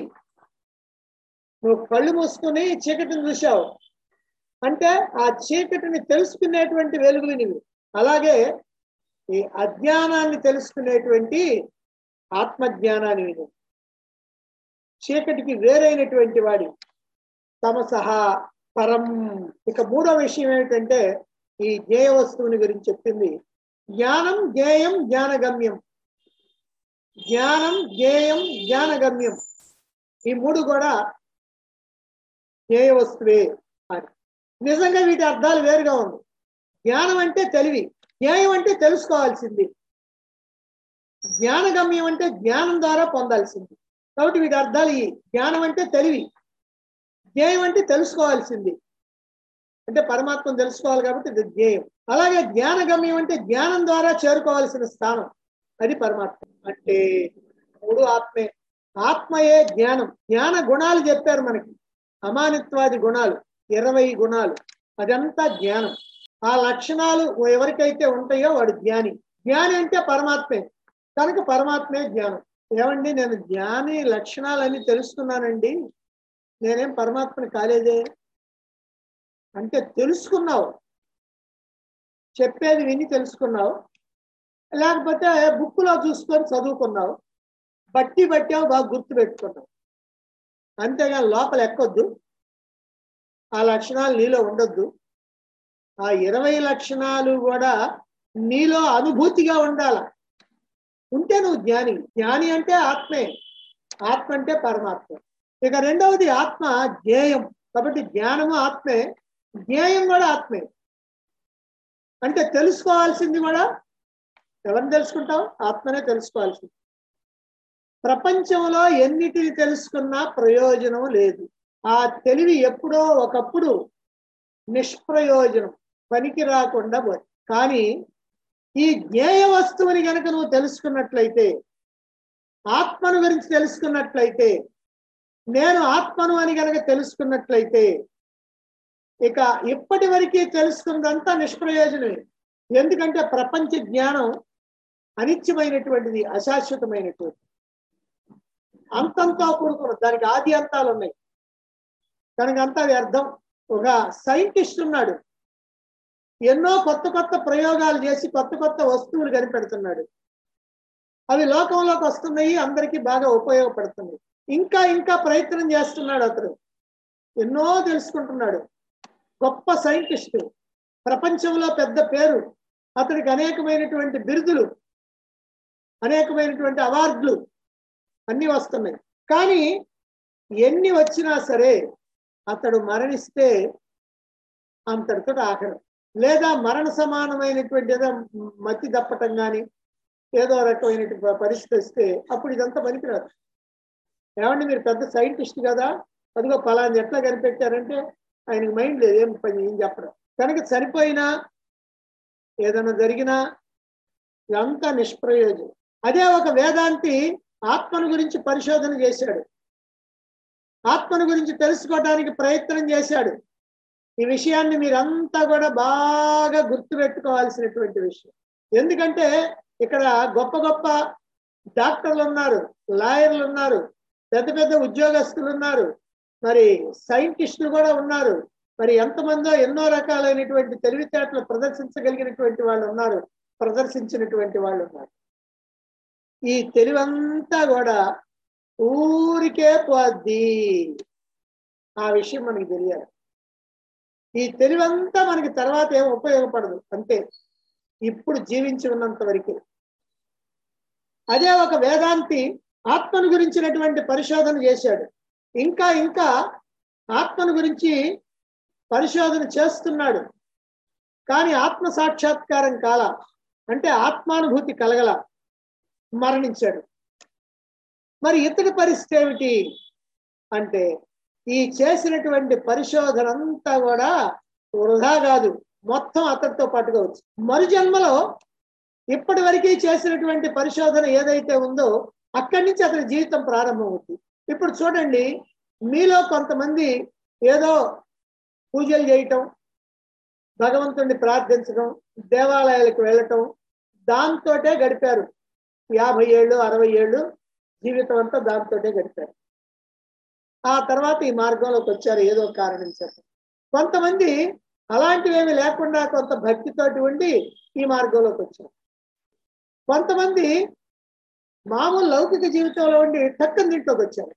నువ్వు కళ్ళు మూసుకుని చీకటిని చూశావు అంటే ఆ చీకటిని తెలుసుకునేటువంటి వెలుగువి నువ్వు. అలాగే ఈ అజ్ఞానాన్ని తెలుసుకునేటువంటి ఆత్మజ్ఞానాన్ని నువ్వు. చీకటికి వేరైనటువంటి వాడి తమసహ పరం. ఇక మూడో విషయం ఏమిటంటే ఈ జ్ఞేయ వస్తువుని గురించి చెప్పింది. జ్ఞానం, జ్ఞేయం, జ్ఞానగమ్యం. జ్ఞానం, జ్ఞేయం, జ్ఞానగమ్యం, ఈ మూడు కూడా జ్ఞేయ వస్తువే అని. నిజంగా వీటి అర్థాలు వేరుగా ఉంది. జ్ఞానం అంటే తెలివి, జ్ఞేయం అంటే తెలుసుకోవాల్సింది, జ్ఞానగమ్యం అంటే జ్ఞానం ద్వారా పొందాల్సింది. కాబట్టి వీటి అర్థాలు ఈ జ్ఞానం అంటే తెలివి, జ్ఞేయం అంటే తెలుసుకోవాల్సింది, అంటే పరమాత్మను తెలుసుకోవాలి కాబట్టి ఇది జ్ఞేయం. అలాగే జ్ఞానగమ్యం అంటే జ్ఞానం ద్వారా చేరుకోవాల్సిన స్థానం, అది పరమాత్మ. అంటే మూడు ఆత్మే. ఆత్మయే జ్ఞానం. జ్ఞాన గుణాలు చెప్పారు మనకి, అమానిత్వాది గుణాలు, ఇరవై గుణాలు, అదంతా జ్ఞానం. ఆ లక్షణాలు ఎవరికైతే ఉంటాయో వాడు జ్ఞాని. జ్ఞాని అంటే పరమాత్మే కనుక పరమాత్మే జ్ఞానం. ఏమండి, నేను జ్ఞాని లక్షణాలన్నీ తెలుసుకున్నానండి, నేనేం పరమాత్మని కాలేదే అంటే తెలుసుకున్నావు, చెప్పేది విని తెలుసుకున్నావు, లేకపోతే బుక్లో చూసుకొని చదువుకున్నావు, బట్టి బట్టావు, బాగా గుర్తు పెట్టుకున్నావు. అంతేగాని లోపల ఎక్కొద్దు, ఆ లక్షణాలు నీలో ఉండొద్దు. ఆ ఇరవై లక్షణాలు కూడా నీలో అనుభూతిగా ఉండాల. ఉంటే నువ్వు జ్ఞాని. జ్ఞాని అంటే ఆత్మే, ఆత్మ అంటే పరమాత్మ. ఇక రెండవది ఆత్మ జ్ఞేయం. కాబట్టి జ్ఞానము ఆత్మే, జ్ఞేయం కూడా ఆత్మే. అంటే తెలుసుకోవాల్సింది కూడా ఎవరిని తెలుసుకుంటావు? ఆత్మనే తెలుసుకోవాల్సింది. ప్రపంచంలో ఎన్నిటిని తెలుసుకున్నా ప్రయోజనం లేదు. ఆ తెలివి ఎప్పుడో ఒకప్పుడు నిష్ప్రయోజనం, పనికి రాకుండా పోయి. కానీ ఈ జ్ఞేయ వస్తువుని కనుక నువ్వు తెలుసుకున్నట్లయితే, ఆత్మను గురించి తెలుసుకున్నట్లయితే, నేను ఆత్మను అని కనుక తెలుసుకున్నట్లయితే, ఇక ఇప్పటి వరకు తెలుసుకున్నదంతా నిష్ప్రయోజనమే. ఎందుకంటే ప్రపంచ జ్ఞానం అనిత్యమైనటువంటిది, అశాశ్వతమైనటువంటిది, అంతంతో కూడుకున్నది, దానికి ఆది అంతాలు ఉన్నాయి. కనుక అంతా వ్యర్థం. ఒక సైంటిస్ట్ ఉన్నాడు, ఎన్నో కొత్త కొత్త ప్రయోగాలు చేసి కొత్త కొత్త వస్తువులు కనిపెడుతున్నాడు. అవి లోకంలోకి వస్తున్నాయి, అందరికీ బాగా ఉపయోగపడుతున్నాయి. ఇంకా ఇంకా ప్రయత్నం చేస్తున్నాడు. అతను ఎన్నో తెలుసుకుంటున్నాడు. గొప్ప సైంటిస్ట్, ప్రపంచంలో పెద్ద పేరు, అతనికి అనేకమైనటువంటి బిరుదులు, అనేకమైనటువంటి అవార్డులు అన్నీ వస్తున్నాయి. కానీ ఎన్ని వచ్చినా సరే అతడు మరణిస్తే అంతటితో ఆఖరి, లేదా మరణ సమానమైనటువంటి ఏదో మతి దప్పటం కానీ ఏదో రకమైనటువంటి పరిస్థితి వస్తే అప్పుడు ఇదంతా పనికిరాదు. ఏమంటే మీరు పెద్ద సైంటిస్ట్ కదా, అదిగో ఫలాన్ని ఎట్లా కనిపెట్టారంటే ఆయనకి మైండ్ లేదు, ఏం పని ఏం చెప్పడం. కనుక చనిపోయినా ఏదైనా జరిగినా ఇదంతా నిష్ప్రయోజనం. అదే ఒక వేదాంతి ఆత్మను గురించి పరిశోధన చేశాడు, ఆత్మను గురించి తెలుసుకోవడానికి ప్రయత్నం చేశాడు. ఈ విషయాన్ని మీరంతా కూడా బాగా గుర్తుపెట్టుకోవాల్సినటువంటి విషయం. ఎందుకంటే ఇక్కడ గొప్ప గొప్ప డాక్టర్లు ఉన్నారు, లాయర్లు ఉన్నారు, పెద్ద పెద్ద ఉద్యోగస్తులు ఉన్నారు, మరి సైంటిస్టులు కూడా ఉన్నారు, మరి ఎంతమందో ఎన్నో రకాలైనటువంటి తెలివితేటలు ప్రదర్శించగలిగినటువంటి వాళ్ళు ఉన్నారు, ప్రదర్శించినటువంటి వాళ్ళు ఉన్నారు. ఈ తెలివంతా కూడా ఊరికే పోద్ది, ఆ విషయం మనకి తెలియాలి. ఈ తెలివంతా మనకి తర్వాత ఏం ఉపయోగపడదు, అంతే ఇప్పుడు జీవించి ఉన్నంత వరకే. అదే ఒక వేదాంతి ఆత్మను గురించినటువంటి పరిశోధన చేశాడు, ఇంకా ఇంకా ఆత్మను గురించి పరిశోధన చేస్తున్నాడు, కానీ ఆత్మ సాక్షాత్కారం కాల, అంటే ఆత్మానుభూతి కలగల, మరణించాడు. మరి ఇతడి పరిస్థితి ఏమిటి అంటే ఈ చేసినటువంటి పరిశోధన అంతా కూడా వృధా కాదు, మొత్తం అతడితో పాటుగా వచ్చి మరు జన్మలో ఇప్పటి వరకు చేసినటువంటి పరిశోధన ఏదైతే ఉందో అక్కడి నుంచి అతని జీవితం ప్రారంభమవుతుంది. ఇప్పుడు చూడండి, మీలో కొంతమంది ఏదో పూజలు చేయటం, భగవంతుడిని ప్రార్థించడం, దేవాలయాలకు వెళ్ళటం, దాంతోటే గడిపారు. యాభై ఏళ్ళు అరవై ఏళ్ళు జీవితం అంతా దాంతోటే గడిపారు. ఆ తర్వాత ఈ మార్గంలోకి వచ్చారు ఏదో కారణం చేత. కొంతమంది అలాంటివేమి లేకుండా కొంత భక్తితోటి ఉండి ఈ మార్గంలోకి వచ్చారు. కొంతమంది మామూలు లౌకిక జీవితంలో ఉండి టక్కన దీంట్లోకి వచ్చారు.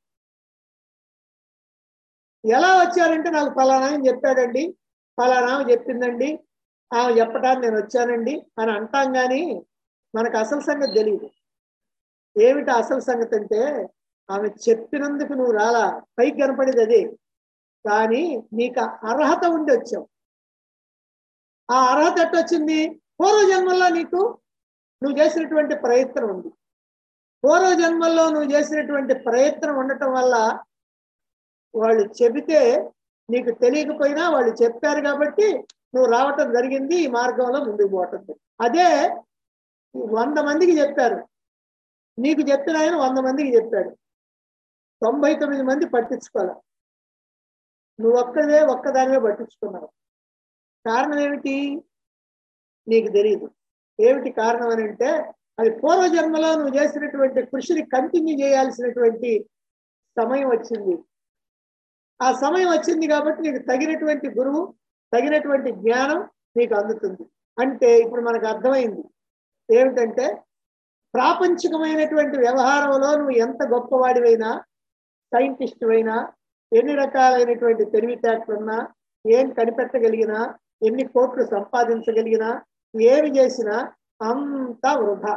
ఎలా వచ్చారంటే నాకు ఫలానా అని చెప్పాడండి, ఫలానా చెప్పిందండి, ఆమె చెప్పడానికి నేను వచ్చానండి అని అంటాం, కానీ మనకు అసలు సంగతి తెలియదు. ఏమిటి అసలు సంగతి అంటే ఆమె చెప్పినందుకు నువ్వు రాలా, పైకి కనపడేది అదే, కానీ నీకు అర్హత ఉండి వచ్చావు. ఆ అర్హత ఎట్టొచ్చింది? పూర్వ జన్మల్లో నీకు నువ్వు చేసినటువంటి ప్రయత్నం ఉంది. పూర్వ జన్మల్లో నువ్వు చేసినటువంటి ప్రయత్నం ఉండటం వల్ల వాళ్ళు చెబితే నీకు తెలియకపోయినా వాళ్ళు చెప్పారు కాబట్టి నువ్వు రావటం జరిగింది, ఈ మార్గంలో ముందుకు పోవటం. అదే వంద మందికి చెప్పారు, నీకు చెప్పిన ఆయన వంద మందికి చెప్పాడు, తొంభై తొమ్మిది మంది పట్టించుకోవాలి, నువ్వు ఒక్కడే ఒక్కదానివే పట్టించుకున్నావు. కారణం ఏమిటి? నీకు తెలియదు. ఏమిటి కారణం అని అంటే అది పూర్వజన్మలో నువ్వు చేసినటువంటి కృషిని కంటిన్యూ చేయాల్సినటువంటి సమయం వచ్చింది. ఆ సమయం వచ్చింది కాబట్టి నీకు తగినటువంటి గురువు, తగినటువంటి జ్ఞానం నీకు అందుతుంది. అంటే ఇప్పుడు మనకు అర్థమైంది ఏమిటంటే ప్రాపంచికమైనటువంటి వ్యవహారంలో నువ్వు ఎంత గొప్పవాడివైనా, సైంటిస్ట్ అయినా, ఎన్ని రకాలైనటువంటి తెలివితేటలున్నా, ఏం కనిపెట్టగలిగినా, ఎన్ని కోట్లు సంపాదించగలిగినా, ఏమి చేసినా అంతా వృధా.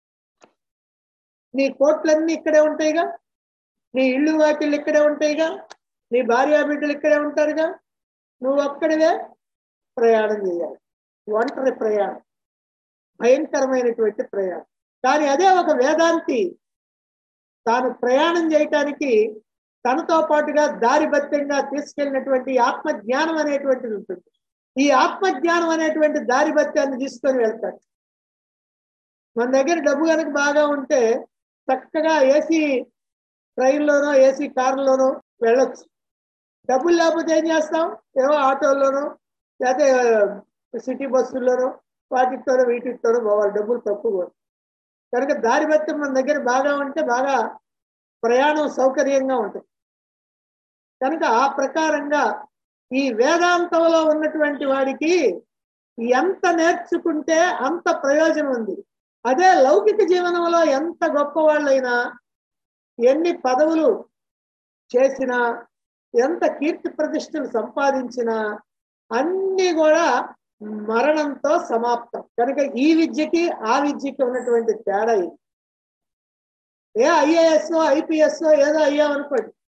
నీ కోట్లన్నీ ఇక్కడే ఉంటాయిగా, నీ ఇల్లు వాకిళ్ళు ఇక్కడే ఉంటాయిగా, నీ భార్యా బిడ్డలు ఇక్కడే ఉంటారుగా, నువ్వు ఒక్కడివే ప్రయాణం చేయాలి. ఒంటరి ప్రయాణం, భయంకరమైనటువంటి ప్రయాణం. కానీ అదే ఒక వేదాంతి తాను ప్రయాణం చేయటానికి తనతో పాటుగా దారిబద్ధంగా తీసుకెళ్ళినటువంటి ఆత్మజ్ఞానం అనేటువంటిది ఉంటుంది. ఈ ఆత్మజ్ఞానం అనేటువంటి దారిబత్యాన్ని తీసుకొని వెళ్తాడు. మన దగ్గర డబ్బు కనుక బాగా ఉంటే చక్కగా ఏసీ ట్రైన్లోనో ఏసీ కారులోనో వెళ్ళొచ్చు. డబ్బులు లేకపోతే ఏం చేస్తాం? ఏవో ఆటోల్లోనో లేకపోతే సిటీ బస్సుల్లోనో వాటితోనో వీటితోనో పోవాలి, డబ్బులు తక్కువ. కనుక దారిబత్యం మన దగ్గర బాగా ఉంటే బాగా ప్రయాణం సౌకర్యంగా ఉంటుంది. కనుక ఆ ప్రకారంగా ఈ వేదాంతంలో ఉన్నటువంటి వాడికి ఎంత నేర్చుకుంటే అంత ప్రయోజనం ఉంది. అదే లౌకిక జీవనంలో ఎంత గొప్పవాళ్ళైనా, ఎన్ని పదవులు చేసినా, ఎంత కీర్తి ప్రతిష్టలు సంపాదించినా అన్నీ కూడా మరణంతో సమాప్తం. కనుక ఈ విద్యకి ఆ విద్యకి ఉన్నటువంటి తేడా ఇది. ఏ ఐఏఎస్ ఐపీఎస్ ఏదో అయ్యామనుకోండి,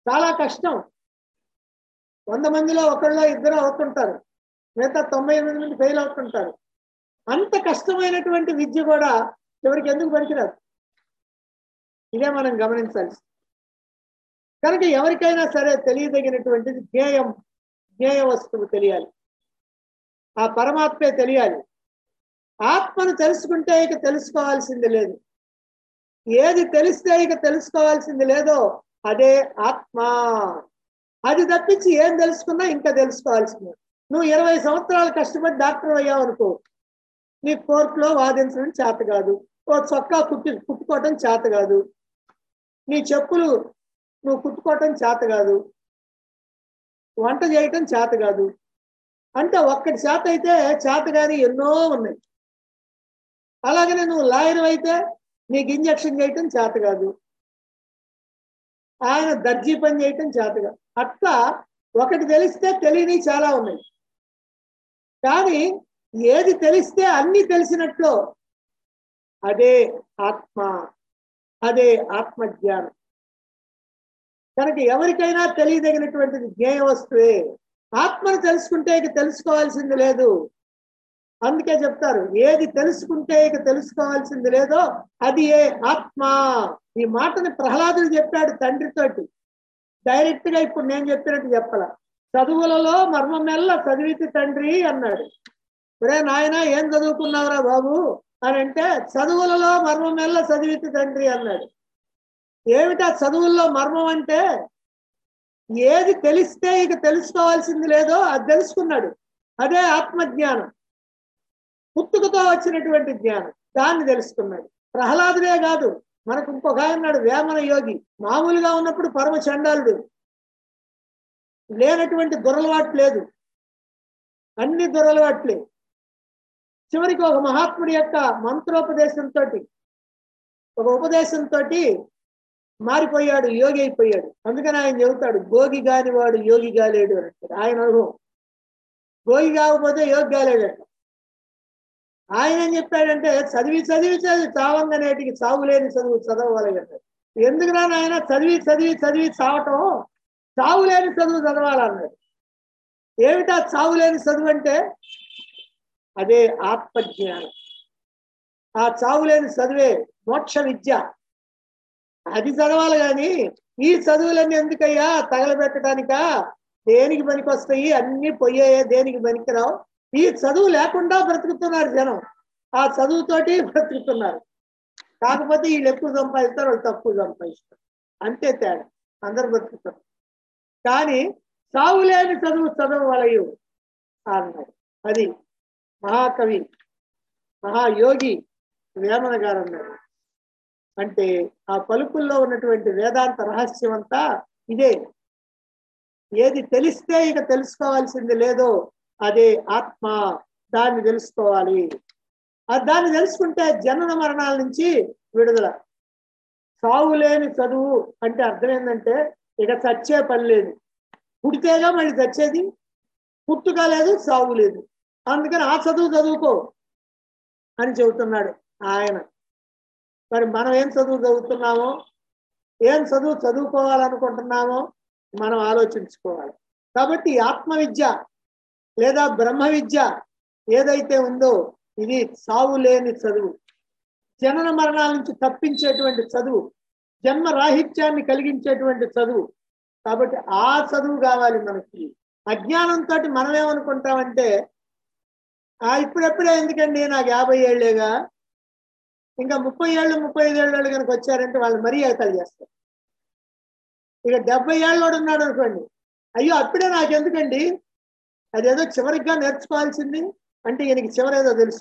చాలా కష్టం. వంద మందిలో ఒకళ్ళు ఇద్దరు అవుతుంటారు, మిగతా తొంభై ఎనిమిది మంది ఫెయిల్ అవుతుంటారు. అంత కష్టమైనటువంటి విద్య కూడా చివరికి ఎందుకు పనికిరాదు? ఇదే మనం గమనించాల్సి. కనుక ఎవరికైనా సరే తెలియదగినటువంటిది జ్ఞేయం, జ్ఞేయ వస్తువు తెలియాలి, ఆ పరమాత్మే తెలియాలి. ఆత్మను తెలుసుకుంటే ఇక తెలుసుకోవాల్సింది లేదు. ఏది తెలిస్తే ఇక తెలుసుకోవాల్సింది లేదో అదే ఆత్మ. అది తప్పించి ఏం తెలుసుకున్నా ఇంకా తెలుసుకోవాల్సింది. నువ్వు ఇరవై సంవత్సరాలు కష్టపడి డాక్టర్ అయ్యావు అనుకో, నీ కోర్టులో వాదించడం చేత కాదు, ఓ చొక్కా కుట్టి కుట్టుకోవటం చేత కాదు, నీ చెప్పులు నువ్వు కుట్టుకోవటం చేత కాదు, వంట చేయటం చేత కాదు. అంటే ఒక్కటి చేత అయితే చేత కానీ ఎన్నో ఉన్నాయి. అలాగనే నువ్వు లాయర్ అయితే నీకు ఇంజక్షన్ చేయటం చేత కాదు, ఆయన దర్జీ పని చేయటం చేత కాదు. అట్లా ఒకటి తెలిస్తే తెలియని చాలా ఉన్నాయి. కానీ ఏది తెలిస్తే అన్ని తెలిసినట్లు అదే ఆత్మ, అదే ఆత్మజ్ఞానం. కనుక ఎవరికైనా తెలియదగినటువంటిది జ్ఞేయ వస్తువే. ఆత్మను తెలుసుకుంటే ఇక తెలుసుకోవాల్సింది లేదు. అందుకే చెప్తారు, ఏది తెలుసుకుంటే ఇక తెలుసుకోవాల్సింది లేదో అది ఏ ఆత్మ. ఈ మాటని ప్రహ్లాదుడు చెప్పాడు తండ్రితోటి. డైరెక్ట్ గా ఇప్పుడు నేను చెప్పినట్టు చెప్పాల. చదువులలో మర్మమెల్ల చదివితి తండ్రి అన్నాడు. ఒరే నాయన ఏం చదువుకున్నావురా బాబు అని అంటే, చదువులలో మర్మమెల్ల చదివితి తండ్రి అన్నాడు. ఏమిటా చదువుల్లో మర్మం అంటే, ఏది తెలిస్తే ఇక తెలుసుకోవాల్సింది లేదో అది తెలుసుకున్నాడు. అదే ఆత్మజ్ఞానం, పుట్టుకతో వచ్చినటువంటి జ్ఞానం. దాన్ని తెలుసుకున్నాడు. ప్రహ్లాదుడే కాదు, మనకు ఇంకొక ఆయన ఉన్నాడు వేమన యోగి. మామూలుగా ఉన్నప్పుడు పరమ చండాలుడు, లేనటువంటి దురలవాటు లేదు, అన్ని దురలవాట్లే. చివరికి ఒక మహాత్ముడి యొక్క మంత్రోపదేశంతో, ఒక ఉపదేశంతో మారిపోయాడు, యోగి అయిపోయాడు. అందుకని ఆయన చెబుతాడు, భోగి కాని వాడు యోగి కాలేడు అని అంటాడు. ఆయన అనుభవం. భోగి కాకపోతే యోగి కాలేడట. ఆయన ఏం చెప్పాడంటే, చదివి చదివి చదివి చావంగనేటికి చావులేని చదువు చదవాలి అంటాడు. ఎందుకురా నాయన చదివి చదివి చదివి చావటం, చావులేని చదువు చదవాలన్నాడు. ఏమిటా చావులేని చదువు అంటే, అదే ఆత్మజ్ఞానం. ఆ చావులేని చదువే మోక్ష విద్య. అది చదవాలి కానీ ఈ చదువులన్నీ ఎందుకయ్యా, తగలబెట్టడానికా? దేనికి పనికి వస్తాయి? అన్ని పోయాయే, దేనికి పనికిరావు. ఈ చదువు లేకుండా బ్రతుకుతున్నారు జనం, ఆ చదువుతోటి బ్రతుకుతున్నారు. కాకపోతే వీళ్ళు ఎక్కువ సంపాదిస్తారు, వాళ్ళు తక్కువ సంపాదిస్తారు, అంతే తేడా. అందరు బ్రతుకుతారు. కానీ సావులేని చదువు చదవలయు అన్నాడు. అది మహాకవి, మహాయోగి వేమన గారు అన్నాడు. అంటే ఆ పలుకుల్లో ఉన్నటువంటి వేదాంత రహస్యం అంతా ఇదే. ఏది తెలిస్తే ఇక తెలుసుకోవాల్సింది లేదో అదే ఆత్మ. దాన్ని తెలుసుకోవాలి. దాన్ని తెలుసుకుంటే జనన మరణాల నుంచి విడుదల. సావులేని చదువు అంటే అర్థం ఏంటంటే, ఇక చచ్చే పని లేదు. పుడితేగా మళ్ళీ చచ్చేది, పుట్టుక లేదు, సావు లేదు. అందుకని ఆ చదువు చదువుకో అని చెబుతున్నాడు ఆయన. మరి మనం ఏం చదువు చదువుతున్నామో, ఏం చదువు చదువుకోవాలనుకుంటున్నామో మనం ఆలోచించుకోవాలి. కాబట్టి ఆత్మ విద్య లేదా బ్రహ్మ విద్య ఏదైతే ఉందో ఇది సావు లేని చదువు, జనన మరణాల నుంచి తప్పించేటువంటి చదువు, జన్మ రాహిత్యాన్ని కలిగించేటువంటి చదువు. కాబట్టి ఆ చదువు కావాలి మనకి. అజ్ఞానంతో మనం ఏమనుకుంటామంటే, ఆ ఇప్పుడెప్పుడే ఎందుకండి, నాకు యాభై ఏళ్ళేగా, ఇంకా ముప్పై ఏళ్ళు ముప్పై ఐదు ఏళ్ళు కనుక వచ్చారంటే వాళ్ళు మరీ ఎగతాలు చేస్తారు. ఇక డెబ్బై ఏళ్ళోడు ఉన్నాడు అనుకోండి, అయ్యో అప్పుడే నాకు ఎందుకండి, అదేదో చివరిగా నేర్చుకోవాల్సింది అంటే ఈయనకి చివరేదో తెలుసు.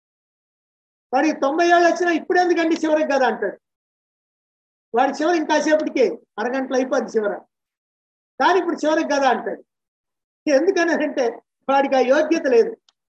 వాడికి తొంభై ఏళ్ళు వచ్చినా ఇప్పుడు ఎందుకండి చివరికి కదా అంటాడు. వాడి చివరి ఇంకాసేపటికే అరగంటలో అయిపోద్ది చివర, కానీ ఇప్పుడు చివరికి కదా అంటాడు. ఎందుకని అంటే వాడికి ఆ యోగ్యత లేదు.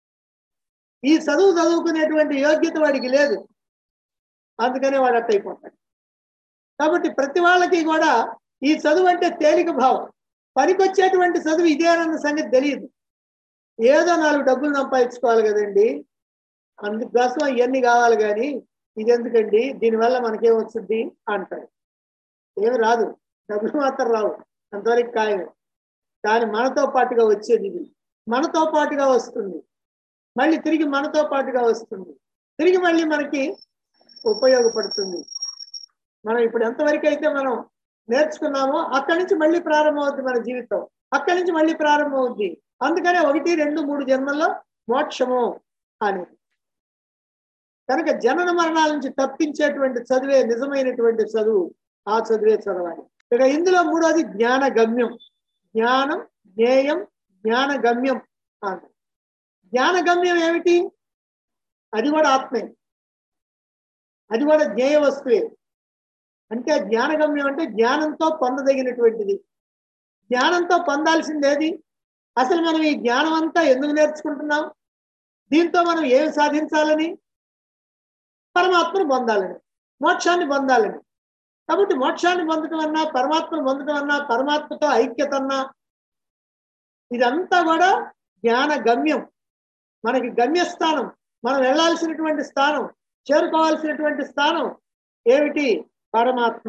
ఈ చదువు చదువుకునేటువంటి యోగ్యత వాడికి లేదు. అందుకనే వాడు అట్ట అయిపోతాడు. కాబట్టి ప్రతి వాళ్ళకి కూడా ఈ చదువు అంటే తేలిక భావం. పనికొచ్చేటువంటి చదువు ఇదేనన్న సంగతి తెలియదు. ఏదో నాలుగు డబ్బులు సంపాదించుకోవాలి కదండి, అందుకోసం ఇవన్నీ కావాలి, కానీ ఇది ఎందుకండి, దీనివల్ల మనకేం వచ్చింది అంటాడు. ఏమి రాదు, డబ్బులు మాత్రం రావు. అంతవరకు ఖాయమే. కానీ మనతో పాటుగా వచ్చేది ఇది, మనతో పాటుగా వస్తుంది, మళ్ళీ తిరిగి మనతో పాటుగా వస్తుంది, తిరిగి మళ్ళీ మనకి ఉపయోగపడుతుంది. మనం ఇప్పుడు ఎంతవరకు అయితే మనం నేర్చుకున్నామో అక్కడి నుంచి మళ్ళీ ప్రారంభం అవుద్ది మన జీవితం, అక్కడి నుంచి మళ్ళీ ప్రారంభం అవుద్ది. అందుకనే ఒకటి రెండు మూడు జన్మల్లో మోక్షము అని. కనుక జనన మరణాల నుంచి తప్పించేటువంటి చదువే నిజమైనటువంటి చదువు, ఆ చదువే చదవాలి. ఇక ఇందులో మూడోది జ్ఞాన గమ్యం. జ్ఞానం, జ్ఞేయం, జ్ఞాన గమ్యం అంట. జ్ఞాన గమ్యం ఏమిటి? అది కూడా ఆత్మే, అది కూడా జ్ఞేయ వస్తువే. అంటే జ్ఞానగమ్యం అంటే జ్ఞానంతో పొందదగినటువంటిది. జ్ఞానంతో పొందాల్సిందేది? అసలు మనం ఈ జ్ఞానం అంతా ఎందుకు నేర్చుకుంటున్నాం? దీంతో మనం ఏం సాధించాలని? పరమాత్మను పొందాలని, మోక్షాన్ని పొందాలని. కాబట్టి మోక్షాన్ని పొందటం అన్నా, పరమాత్మను పొందటం అన్నా, పరమాత్మతో ఐక్యత అన్నా, ఇదంతా కూడా జ్ఞాన గమ్యం. మనకి గమ్యస్థానం, మనం వెళ్ళాల్సినటువంటి స్థానం, చేరుకోవాల్సినటువంటి స్థానం ఏమిటి? పరమాత్మ.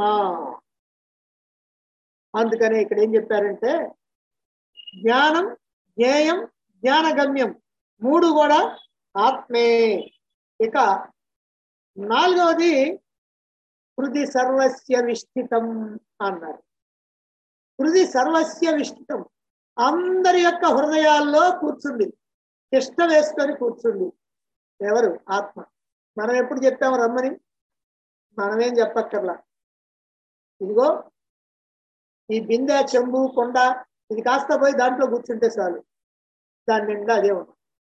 అందుకనే ఇక్కడ ఏం చెప్పారంటే జ్ఞానం, జ్ఞేయం, జ్ఞానగమ్యం మూడు కూడా ఆత్మే. ఇక నాలుగవది హృది సర్వస్య విష్ఠితం అన్నారు. హృది సర్వస్య విష్ఠితం, అందరి యొక్క హృదయాల్లో కూర్చుంది, తిష్ట వేసుకొని కూర్చుంది. ఎవరు? ఆత్మ. మనం ఎప్పుడు చెప్పాము రమ్మని? మనమేం చెప్పక్కర్లా. ఇదిగో ఈ బిందె, చెంబు, కొండ, ఇది కాస్త పోయి దాంట్లో కూర్చుంటే చాలు, దాని నిండా అదే ఉంది.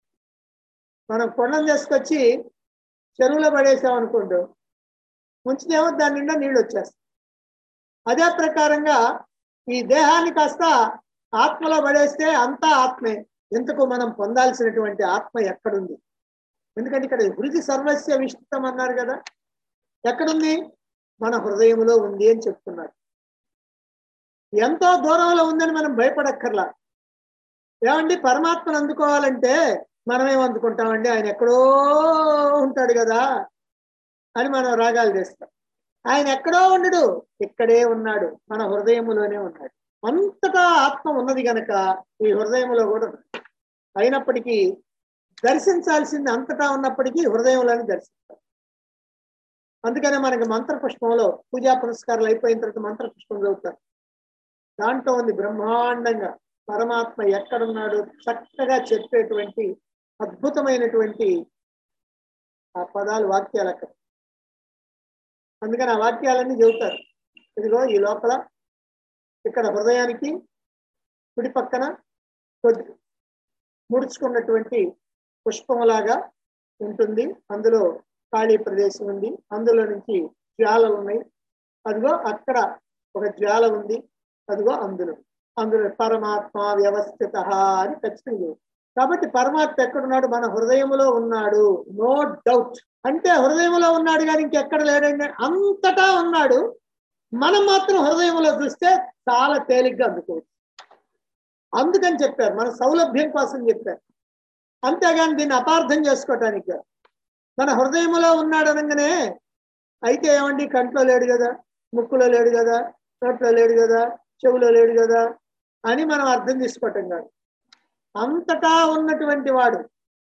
మనం కొండను తీసుకొచ్చి చెరువులో పడేసామనుకోండి, ముంచినేమో దాని నిండా నీళ్ళు వచ్చేస్తాయి. అదే ప్రకారంగా ఈ దేహాన్ని కాస్త ఆత్మలో పడేస్తే అంతా ఆత్మే. ఇంతకు మనం పొందాల్సినటువంటి ఆత్మ ఎక్కడుంది? ఎందుకంటే ఇక్కడ హృది సర్వస్య విష్ఠితం అన్నారు కదా, ఎక్కడుంది? మన హృదయంలో ఉంది అని చెప్తున్నారు. ఎంతో దూరంలో ఉందని మనం భయపడక్కర్లా. ఏమండి, పరమాత్మను అందుకోవాలంటే మనమేం అందుకుంటామండి, ఆయన ఎక్కడో ఉంటాడు కదా అని మనం రాగాలు చేస్తాం. ఆయన ఎక్కడో ఉండడు, ఇక్కడే ఉన్నాడు, మన హృదయములోనే ఉన్నాడు. అంతటా ఆత్మ ఉన్నది గనక ఈ హృదయంలో కూడా అయినప్పటికీ దర్శించాల్సింది అంతటా ఉన్నప్పటికీ హృదయంలోనే దర్శిస్తాం. అందుకనే మనకి మంత్రపుష్పంలో పూజా పురస్కారాలు అయిపోయిన తర్వాత మంత్రపుష్పం చదువుతారు. దాంట్లో ఉంది బ్రహ్మాండంగా పరమాత్మ ఎక్కడున్నాడు చక్కగా చెప్పేటువంటి అద్భుతమైనటువంటి ఆ పదాలు, వాక్యాలు అక్కడ. అందుకని ఆ వాక్యాలన్నీ చెబుతారు. ఇదిగో ఈ లోపల ఇక్కడ హృదయానికి కుడి పక్కన కొద్ది ముడుచుకున్నటువంటి పుష్పంలాగా ఉంటుంది, అందులో ఖాళీ ప్రదేశం ఉంది, అందులో నుంచి జ్వాలలు ఉన్నాయి. అదిగో అక్కడ ఒక జ్వాల ఉంది, అదిగో అందులో అందులో పరమాత్మ వ్యవస్థిత అని ఖచ్చితంగా. కాబట్టి పరమాత్మ ఎక్కడున్నాడు? మన హృదయంలో ఉన్నాడు, నో డౌట్. అంటే హృదయంలో ఉన్నాడు కానీ ఇంకెక్కడ లేడండి, అంతటా ఉన్నాడు. మనం మాత్రం హృదయంలో చూస్తే చాలా తేలిగ్గా అందుకోవచ్చు. అందుకని చెప్పారు, మన సౌలభ్యం కోసం చెప్పారు, అంతేగాని దీన్ని అపార్థం చేసుకోవటానికి. మన హృదయంలో ఉన్నాడు అనగానే అయితే ఏమండి కంట్లో లేడు కదా, ముక్కులో లేడు కదా, నోట్లో లేడు కదా, చెవులో లేడు కదా అని మనం అర్థం తీసుకోవటం కాదు. అంతటా ఉన్నటువంటి వాడు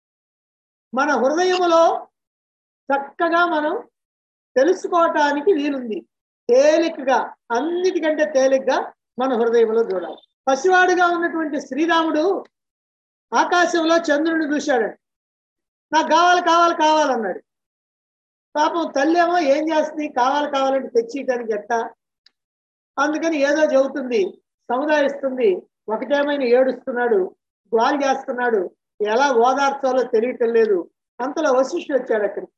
మన హృదయములో చక్కగా మనం తెలుసుకోవటానికి వీలుంది. తేలికగా, అన్నిటికంటే తేలికగా మన హృదయంలో చూడాలి. పసివాడుగా ఉన్నటువంటి శ్రీరాముడు ఆకాశంలో చంద్రుడిని చూశాడు. నాకు కావాలి కావాలి కావాలన్నాడు. పాపం తల్లేమో ఏం చేస్తుంది, కావాలి కావాలంటే తెచ్చియటానికి ఎట్టా. అందుకని ఏదో చెబుతుంది, సముదాయిస్తుంది. ఒకటేమైనా ఏడుస్తున్నాడు, గోల్ చేస్తున్నాడు, ఎలా ఓదార్చాలో తెలియటం లేదు. అంతలో వశిష్ఠుడు వచ్చాడు. అక్కడికి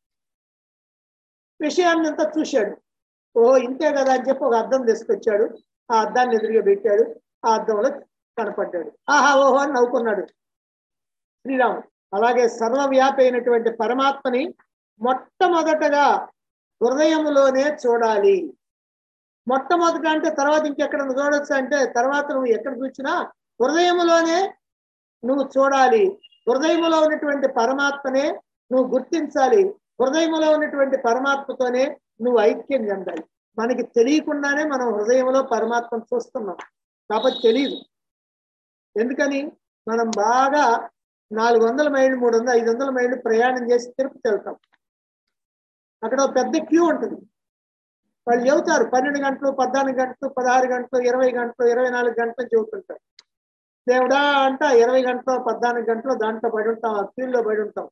విషయాన్ని అంతా చూశాడు. ఓహో ఇంతే కదా అని చెప్పి ఒక అద్దం తీసుకొచ్చాడు. ఆ అద్దాన్ని ఎదురుగా పెట్టాడు. ఆ అద్దంలో కనపడ్డాడు. ఆహా ఓహో అని నవ్వుకున్నాడు శ్రీరాముడు. అలాగే సర్వవ్యాపి అయినటువంటి పరమాత్మని మొట్టమొదటగా హృదయములోనే చూడాలి. మొట్టమొదట అంటే తర్వాత ఇంకెక్కడ చూడొచ్చు అంటే తర్వాత నువ్వు ఎక్కడ చూసినా హృదయములోనే నువ్వు చూడాలి. హృదయములో ఉన్నటువంటి పరమాత్మనే నువ్వు గుర్తించాలి. హృదయములో ఉన్నటువంటి పరమాత్మతోనే నువ్వు ఐక్యం చెందాలి. మనకి తెలియకుండానే మనం హృదయంలో పరమాత్మను చూస్తున్నాం. కాబట్టి తెలియదు. ఎందుకని మనం బాగా నాలుగు వందల మైళ్ళు మూడు వందల ఐదు వందల మైళ్ళు ప్రయాణం చేసి తిరుపతి వెళ్తాం. అక్కడ ఒక పెద్ద క్యూ ఉంటుంది. వాళ్ళు చెబుతారు పన్నెండు గంటలు పద్నాలుగు గంటలు పదహారు గంటలు ఇరవై గంటలు ఇరవై నాలుగు గంటలు చెబుతుంటారు. దేవుడా అంట ఇరవై గంటలు పద్నాలుగు గంటలు దాంట్లో పడి ఉంటాం, ఆ క్యూలో పడి ఉంటాం.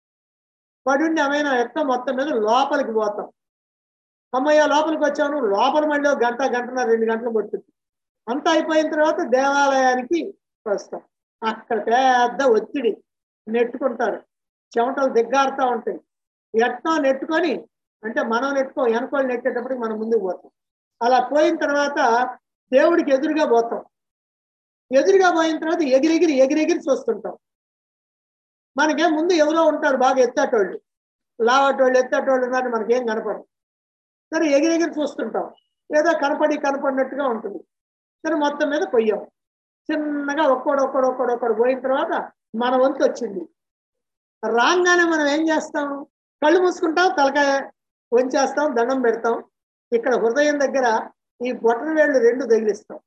పడి ఏమైనా ఎక్క మొత్తం మీద లోపలికి పోతాం. అమ్మయ్య లోపలికి వచ్చాను, లోపల మళ్ళీ గంట గంటన్నర రెండు గంటలు పడుతుంది. అంతా అయిపోయిన తర్వాత దేవాలయానికి వస్తాం. అక్కడ పెద్ద ఒత్తిడి, నెట్టుకుంటారు, చెమటలు దిగ్గారుతూ ఉంటాయి. ఎట్టో నెట్టుకొని అంటే మనం నెట్టుకో వెనకోళ్ళు నెట్టేటప్పటికి మనం ముందుకు పోతాం. అలా పోయిన తర్వాత దేవుడికి ఎదురుగా పోతాం. ఎదురుగా పోయిన తర్వాత ఎగిరెగిరి ఎగిరెగిరి చూస్తుంటాం. మనకేం ముందు ఎవరో ఉంటారు బాగా ఎత్తేటోళ్ళు, లావటోళ్ళు ఎత్తేటోళ్ళు ఉన్నారని మనకేం కనపడదు. సరే ఎగిరెగిరి చూస్తుంటాం, ఏదో కనపడి కనపడినట్టుగా ఉంటుంది. సరే మొత్తం మీద పోయాం. చిన్నగా ఒక్కడు ఒక్కడు ఒక్కడు ఒక్కడు పోయిన తర్వాత మన వంతు వచ్చింది. రాగానే మనం ఏం చేస్తాం? కళ్ళు మూసుకుంటాం, తలకాయ వంచేస్తాం, దండం పెడతాం. ఇక్కడ హృదయం దగ్గర ఈ బొటన వేళ్ళు రెండు తగిలిస్తాం.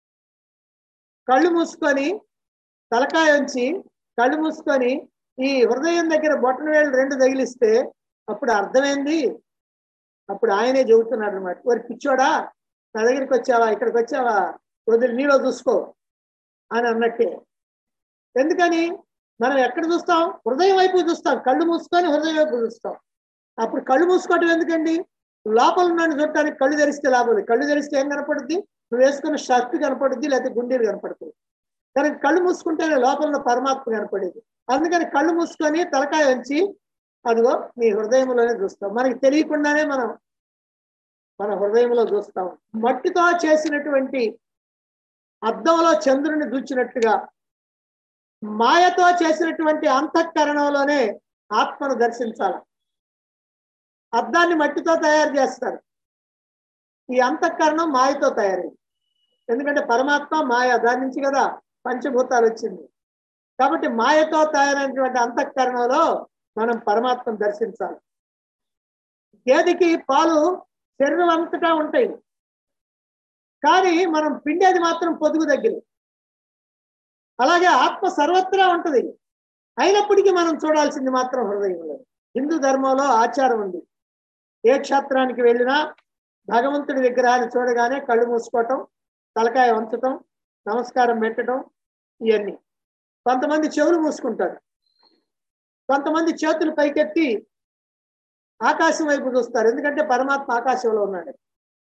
కళ్ళు మూసుకొని తలకాయ ఉంచి కళ్ళు మూసుకొని ఈ హృదయం దగ్గర బొటన వేళ్ళు రెండు తగిలిస్తే అప్పుడు అర్థమైంది. అప్పుడు ఆయనే చెబుతున్నాడు అనమాట, వారి పిచ్చోడా నా దగ్గరికి వచ్చావా, ఇక్కడికి వచ్చావా, వదిలి నీలో చూసుకో అని అన్నట్టే. ఎందుకని మనం ఎక్కడ చూస్తాం? హృదయం వైపు చూస్తాం. కళ్ళు మూసుకొని హృదయం వైపు చూస్తాం. అప్పుడు కళ్ళు మూసుకోవటం ఎందుకండి? లోపల ఉన్నాను చూడటానికి కళ్ళు తెరిస్తే లాభం. కళ్ళు తెరిస్తే ఏం కనపడుద్ది? నువ్వు వేసుకున్న షర్ట్ కనపడుద్ది, లేకపోతే గుండీలు కనపడుతుంది. కానీ కళ్ళు మూసుకుంటేనే లోపల పరమాత్మ కనపడేది. అందుకని కళ్ళు మూసుకొని తలకాయ ఉంచి అదిగో నీ హృదయంలోనే చూస్తాం. మనకి తెలియకుండానే మనం మన హృదయంలో చూస్తాం. మట్టితో చేసినటువంటి అద్దంలో చంద్రుని చూచినట్టుగా మాయతో చేసినటువంటి అంతఃకరణంలోనే ఆత్మను దర్శించాలి. అద్దాన్ని మట్టితో తయారు చేస్తారు, ఈ అంతఃకరణం మాయతో తయారైంది. ఎందుకంటే పరమాత్మ మాయ, దాని నుంచి కదా పంచభూతాలు వచ్చింది. కాబట్టి మాయతో తయారైనటువంటి అంతఃకరణంలో మనం పరమాత్మను దర్శించాలి. గేదెకి పాలు శరీరం అంతటా ఉంటాయి, కానీ మనం పిండేది మాత్రం పొదుగు దగ్గర. అలాగే ఆత్మ సర్వత్రా ఉంటుంది, అయినప్పటికీ మనం చూడాల్సింది మాత్రం హృదయంలో. హిందూ ధర్మంలో ఆచారం ఉంది, ఏ క్షేత్రానికి వెళ్ళినా భగవంతుడి విగ్రహాన్ని చూడగానే కళ్ళు మూసుకోవటం, తలకాయ వంచటం, నమస్కారం పెట్టడం, ఇవన్నీ. కొంతమంది చెవులు మూసుకుంటారు, కొంతమంది చేతులు పైకెత్తి ఆకాశం వైపు చూస్తారు. ఎందుకంటే పరమాత్మ ఆకాశంలో ఉన్నాడు.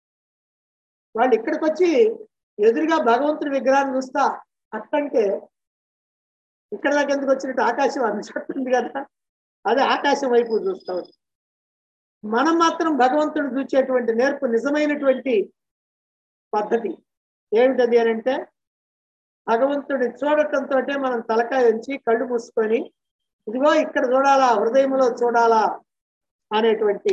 వాళ్ళు ఇక్కడికి వచ్చి ఎదురుగా భగవంతుడి విగ్రహాన్ని చూస్తా అట్టంటే ఇక్కడ దాకా ఎందుకు వచ్చినట్టు ఆకాశం అనిచెప్తుంది కదా, అదే ఆకాశం వైపు చూస్తాం. మనం మాత్రం భగవంతుడు చూచేటువంటి నేర్పు నిజమైనటువంటి పద్ధతి ఏమిటది అని అంటే, భగవంతుడిని చూడటంతో మనం తలకాయ ఉంచి కళ్ళు మూసుకొని ఇదిగో ఇక్కడ చూడాలా, హృదయంలో చూడాలా అనేటువంటి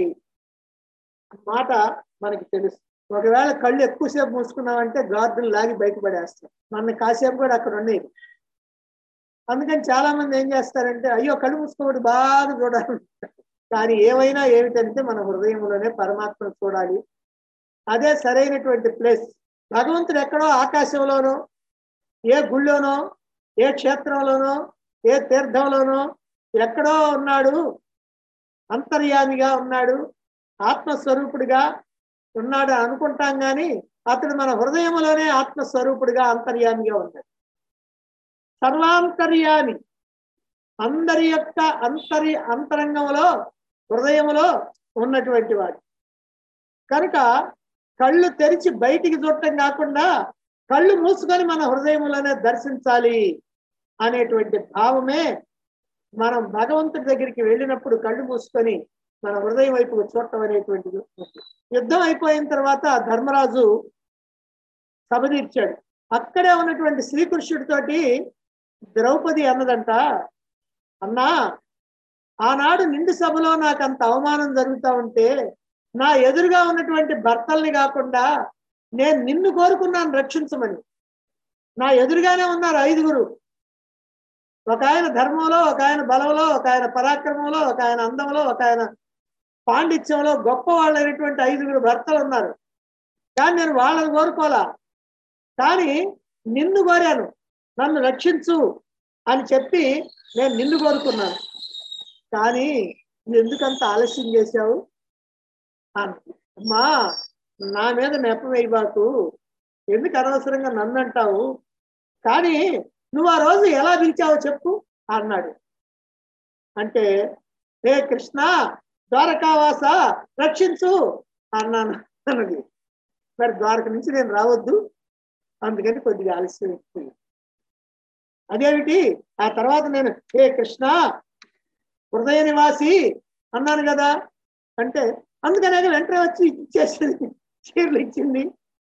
మాట మనకి తెలుసు. ఒకవేళ కళ్ళు ఎక్కువసేపు మూసుకున్నామంటే గార్డులు లాగి బయటపడేస్తాం, మన కాసేపు కూడా అక్కడ ఉన్నాయి. అందుకని చాలా మంది ఏం చేస్తారంటే అయ్యో కళ్ళు మూసుకోబడి బాగా చూడాలి. కానీ ఏమైనా ఏమిటంటే మన హృదయంలోనే పరమాత్మను చూడాలి. అదే సరైనటువంటి ప్లేస్. భగవంతుడు ఎక్కడో ఆకాశంలోనో, ఏ గుళ్ళోనో, ఏ క్షేత్రంలోనో, ఏ తీర్థంలోనో ఎక్కడో ఉన్నాడు, అంతర్యామిగా ఉన్నాడు, ఆత్మస్వరూపుడిగా ఉన్నాడు అనుకుంటాం. కానీ అతడు మన హృదయంలోనే ఆత్మస్వరూపుడిగా అంతర్యామిగా ఉన్నాడు. సర్వాంతర్యామి, అందరి యొక్క అంతరి అంతరంగంలో హృదయంలో ఉన్నటువంటి వాడు. కనుక కళ్ళు తెరిచి బయటికి చూడటం కాకుండా కళ్ళు మూసుకొని మన హృదయంలోనే దర్శించాలి అనేటువంటి భావమే మనం భగవంతుడి దగ్గరికి వెళ్ళినప్పుడు కళ్ళు మూసుకొని మన హృదయం వైపు చూడటం అనేటువంటిది. యుద్ధం అయిపోయిన తర్వాత ధర్మరాజు సభ తీర్చాడు. అక్కడే ఉన్నటువంటి శ్రీకృష్ణుడితోటి ద్రౌపది అన్నదంట, అన్నా ఆనాడు నిండు సభలో నాకు అంత అవమానం జరుగుతూ ఉంటే నా ఎదురుగా ఉన్నటువంటి భర్తల్ని కాకుండా నేను నిన్ను కోరుకున్నాను రక్షించమని. నా ఎదురుగానే ఉన్నారు ఐదుగురు, ఒక ఆయన ధర్మంలో, ఒక ఆయన బలంలో, ఒక ఆయన పరాక్రమంలో, ఒక ఆయన అందంలో, ఒక ఆయన పాండిత్యంలో గొప్ప వాళ్ళైనటువంటి ఐదుగురు భర్తలు ఉన్నారు. కానీ నేను వాళ్ళని కోరుకోవాలా. కానీ నిన్ను కోరాను, నన్ను రక్షించు అని చెప్పి నేను నిన్ను కోరుకున్నాను. కానీ నువ్వు ఎందుకంత ఆలస్యం చేశావు అన్న. అమ్మా, నా మీద నెపం వేయబాకు, ఎందుకు అనవసరంగా నన్ను అంటావు, కానీ నువ్వు ఆ రోజు ఎలా పిలిచావో చెప్పు అన్నాడు. అంటే హే కృష్ణ ద్వారకావాస రక్షించు అన్నాను అన్నది. మరి ద్వారక నుంచి నేను రావద్దు, అందుకని కొద్దిగా ఆలస్యం అయిపోయింది. అదేమిటి, ఆ తర్వాత నేను హే కృష్ణ హృదయ నివాసి అన్నాను కదా అంటే, అందుకనే వెంటనే వచ్చి ఇచ్చేసింది, చీరలు ఇచ్చింది.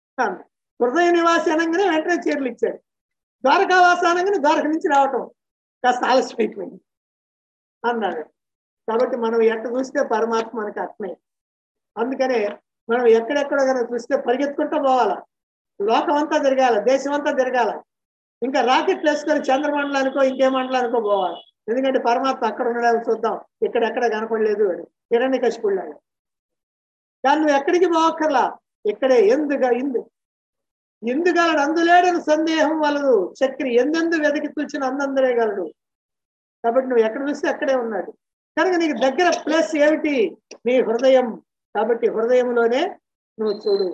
హృదయ నివాసి అనగానే వెంటనే చీరలు ఇచ్చాడు. ద్వారకావాస అనగానే ద్వారక నుంచి రావటం కాస్త ఆలస్యం అయిపోయింది అన్నాడు. కాబట్టి మనం ఎక్కడ చూస్తే పరమాత్మ మనకి అట్నే. అందుకనే మనం ఎక్కడెక్కడో కనుక చూస్తే పరిగెత్తుకుంటూ పోవాలా, లోకం అంతా తిరగాల, దేశం అంతా తిరగాల, ఇంకా రాకెట్లు వేసుకొని చంద్రమండలానికో ఇంకే మండలానికో పోవాలి. ఎందుకంటే పరమాత్మ అక్కడ ఉండడానికి చూద్దాం, ఇక్కడెక్కడ కనపడలేదు అని హిరణ్యకశిపుడులాగా. కానీ నువ్వు ఎక్కడికి పోవక్కర్లా, ఇక్కడే ఎందుగా ఇందు ఎందుగలడు అందులేడని సందేహం వలదు, చక్రి ఎందెందు వెతికి తుల్చిన అందందరే గలడు. కాబట్టి నువ్వు ఎక్కడ చూస్తే అక్కడే ఉన్నాడు. కనుక నీకు దగ్గర ప్లేస్ ఏమిటి, నీ హృదయం. కాబట్టి హృదయంలోనే నువ్వు చూడు.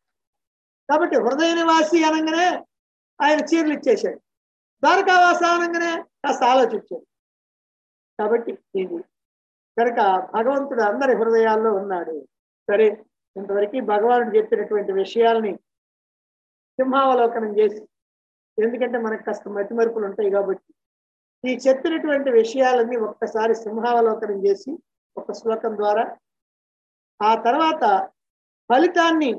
కాబట్టి హృదయ నివాసి అనగానే ఆయన చీరలు ఇచ్చేశాడు, ద్వారకావాస అనగానే కాస్త ఆలోచించాడు. కాబట్టి ఇది కనుక భగవంతుడు అందరి హృదయాల్లో ఉన్నాడు. సరే, ఇంతవరకు భగవానుడు చెప్పినటువంటి విషయాల్ని సింహావలోకనం చేసి, ఎందుకంటే మనకు కాస్త మతి మరుపులు ఉంటాయి కాబట్టి ఈ చెప్పినటువంటి విషయాలన్నీ ఒక్కసారి సింహావలోకనం చేసి ఒక శ్లోకం ద్వారా ఆ తర్వాత ఫలితాన్ని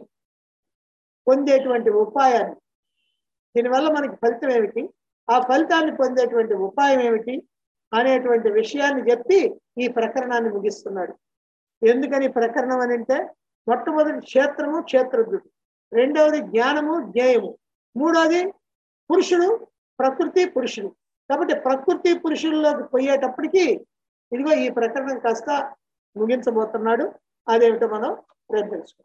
పొందేటువంటి ఉపాయాన్ని, దీనివల్ల మనకి ఫలితం ఏమిటి, ఆ ఫలితాన్ని పొందేటువంటి ఉపాయం ఏమిటి అనేటువంటి విషయాన్ని చెప్పి ఈ ప్రకరణాన్ని ముగిస్తున్నాడు. ఎందుకని ప్రకరణం అని అంటే, మొట్టమొదటి క్షేత్రము క్షేత్రజ్ఞుడు, రెండవది జ్ఞానము జ్ఞేయము, మూడవది పురుషుడు ప్రకృతి పురుషుడు. కాబట్టి ప్రకృతి పురుషుల్లోకి పోయేటప్పటికి ఇదిగో ఈ ప్రకరణం కాస్త ముగించబోతున్నాడు. అదేమిటో మనం రేపు తెలుసుకుందాం.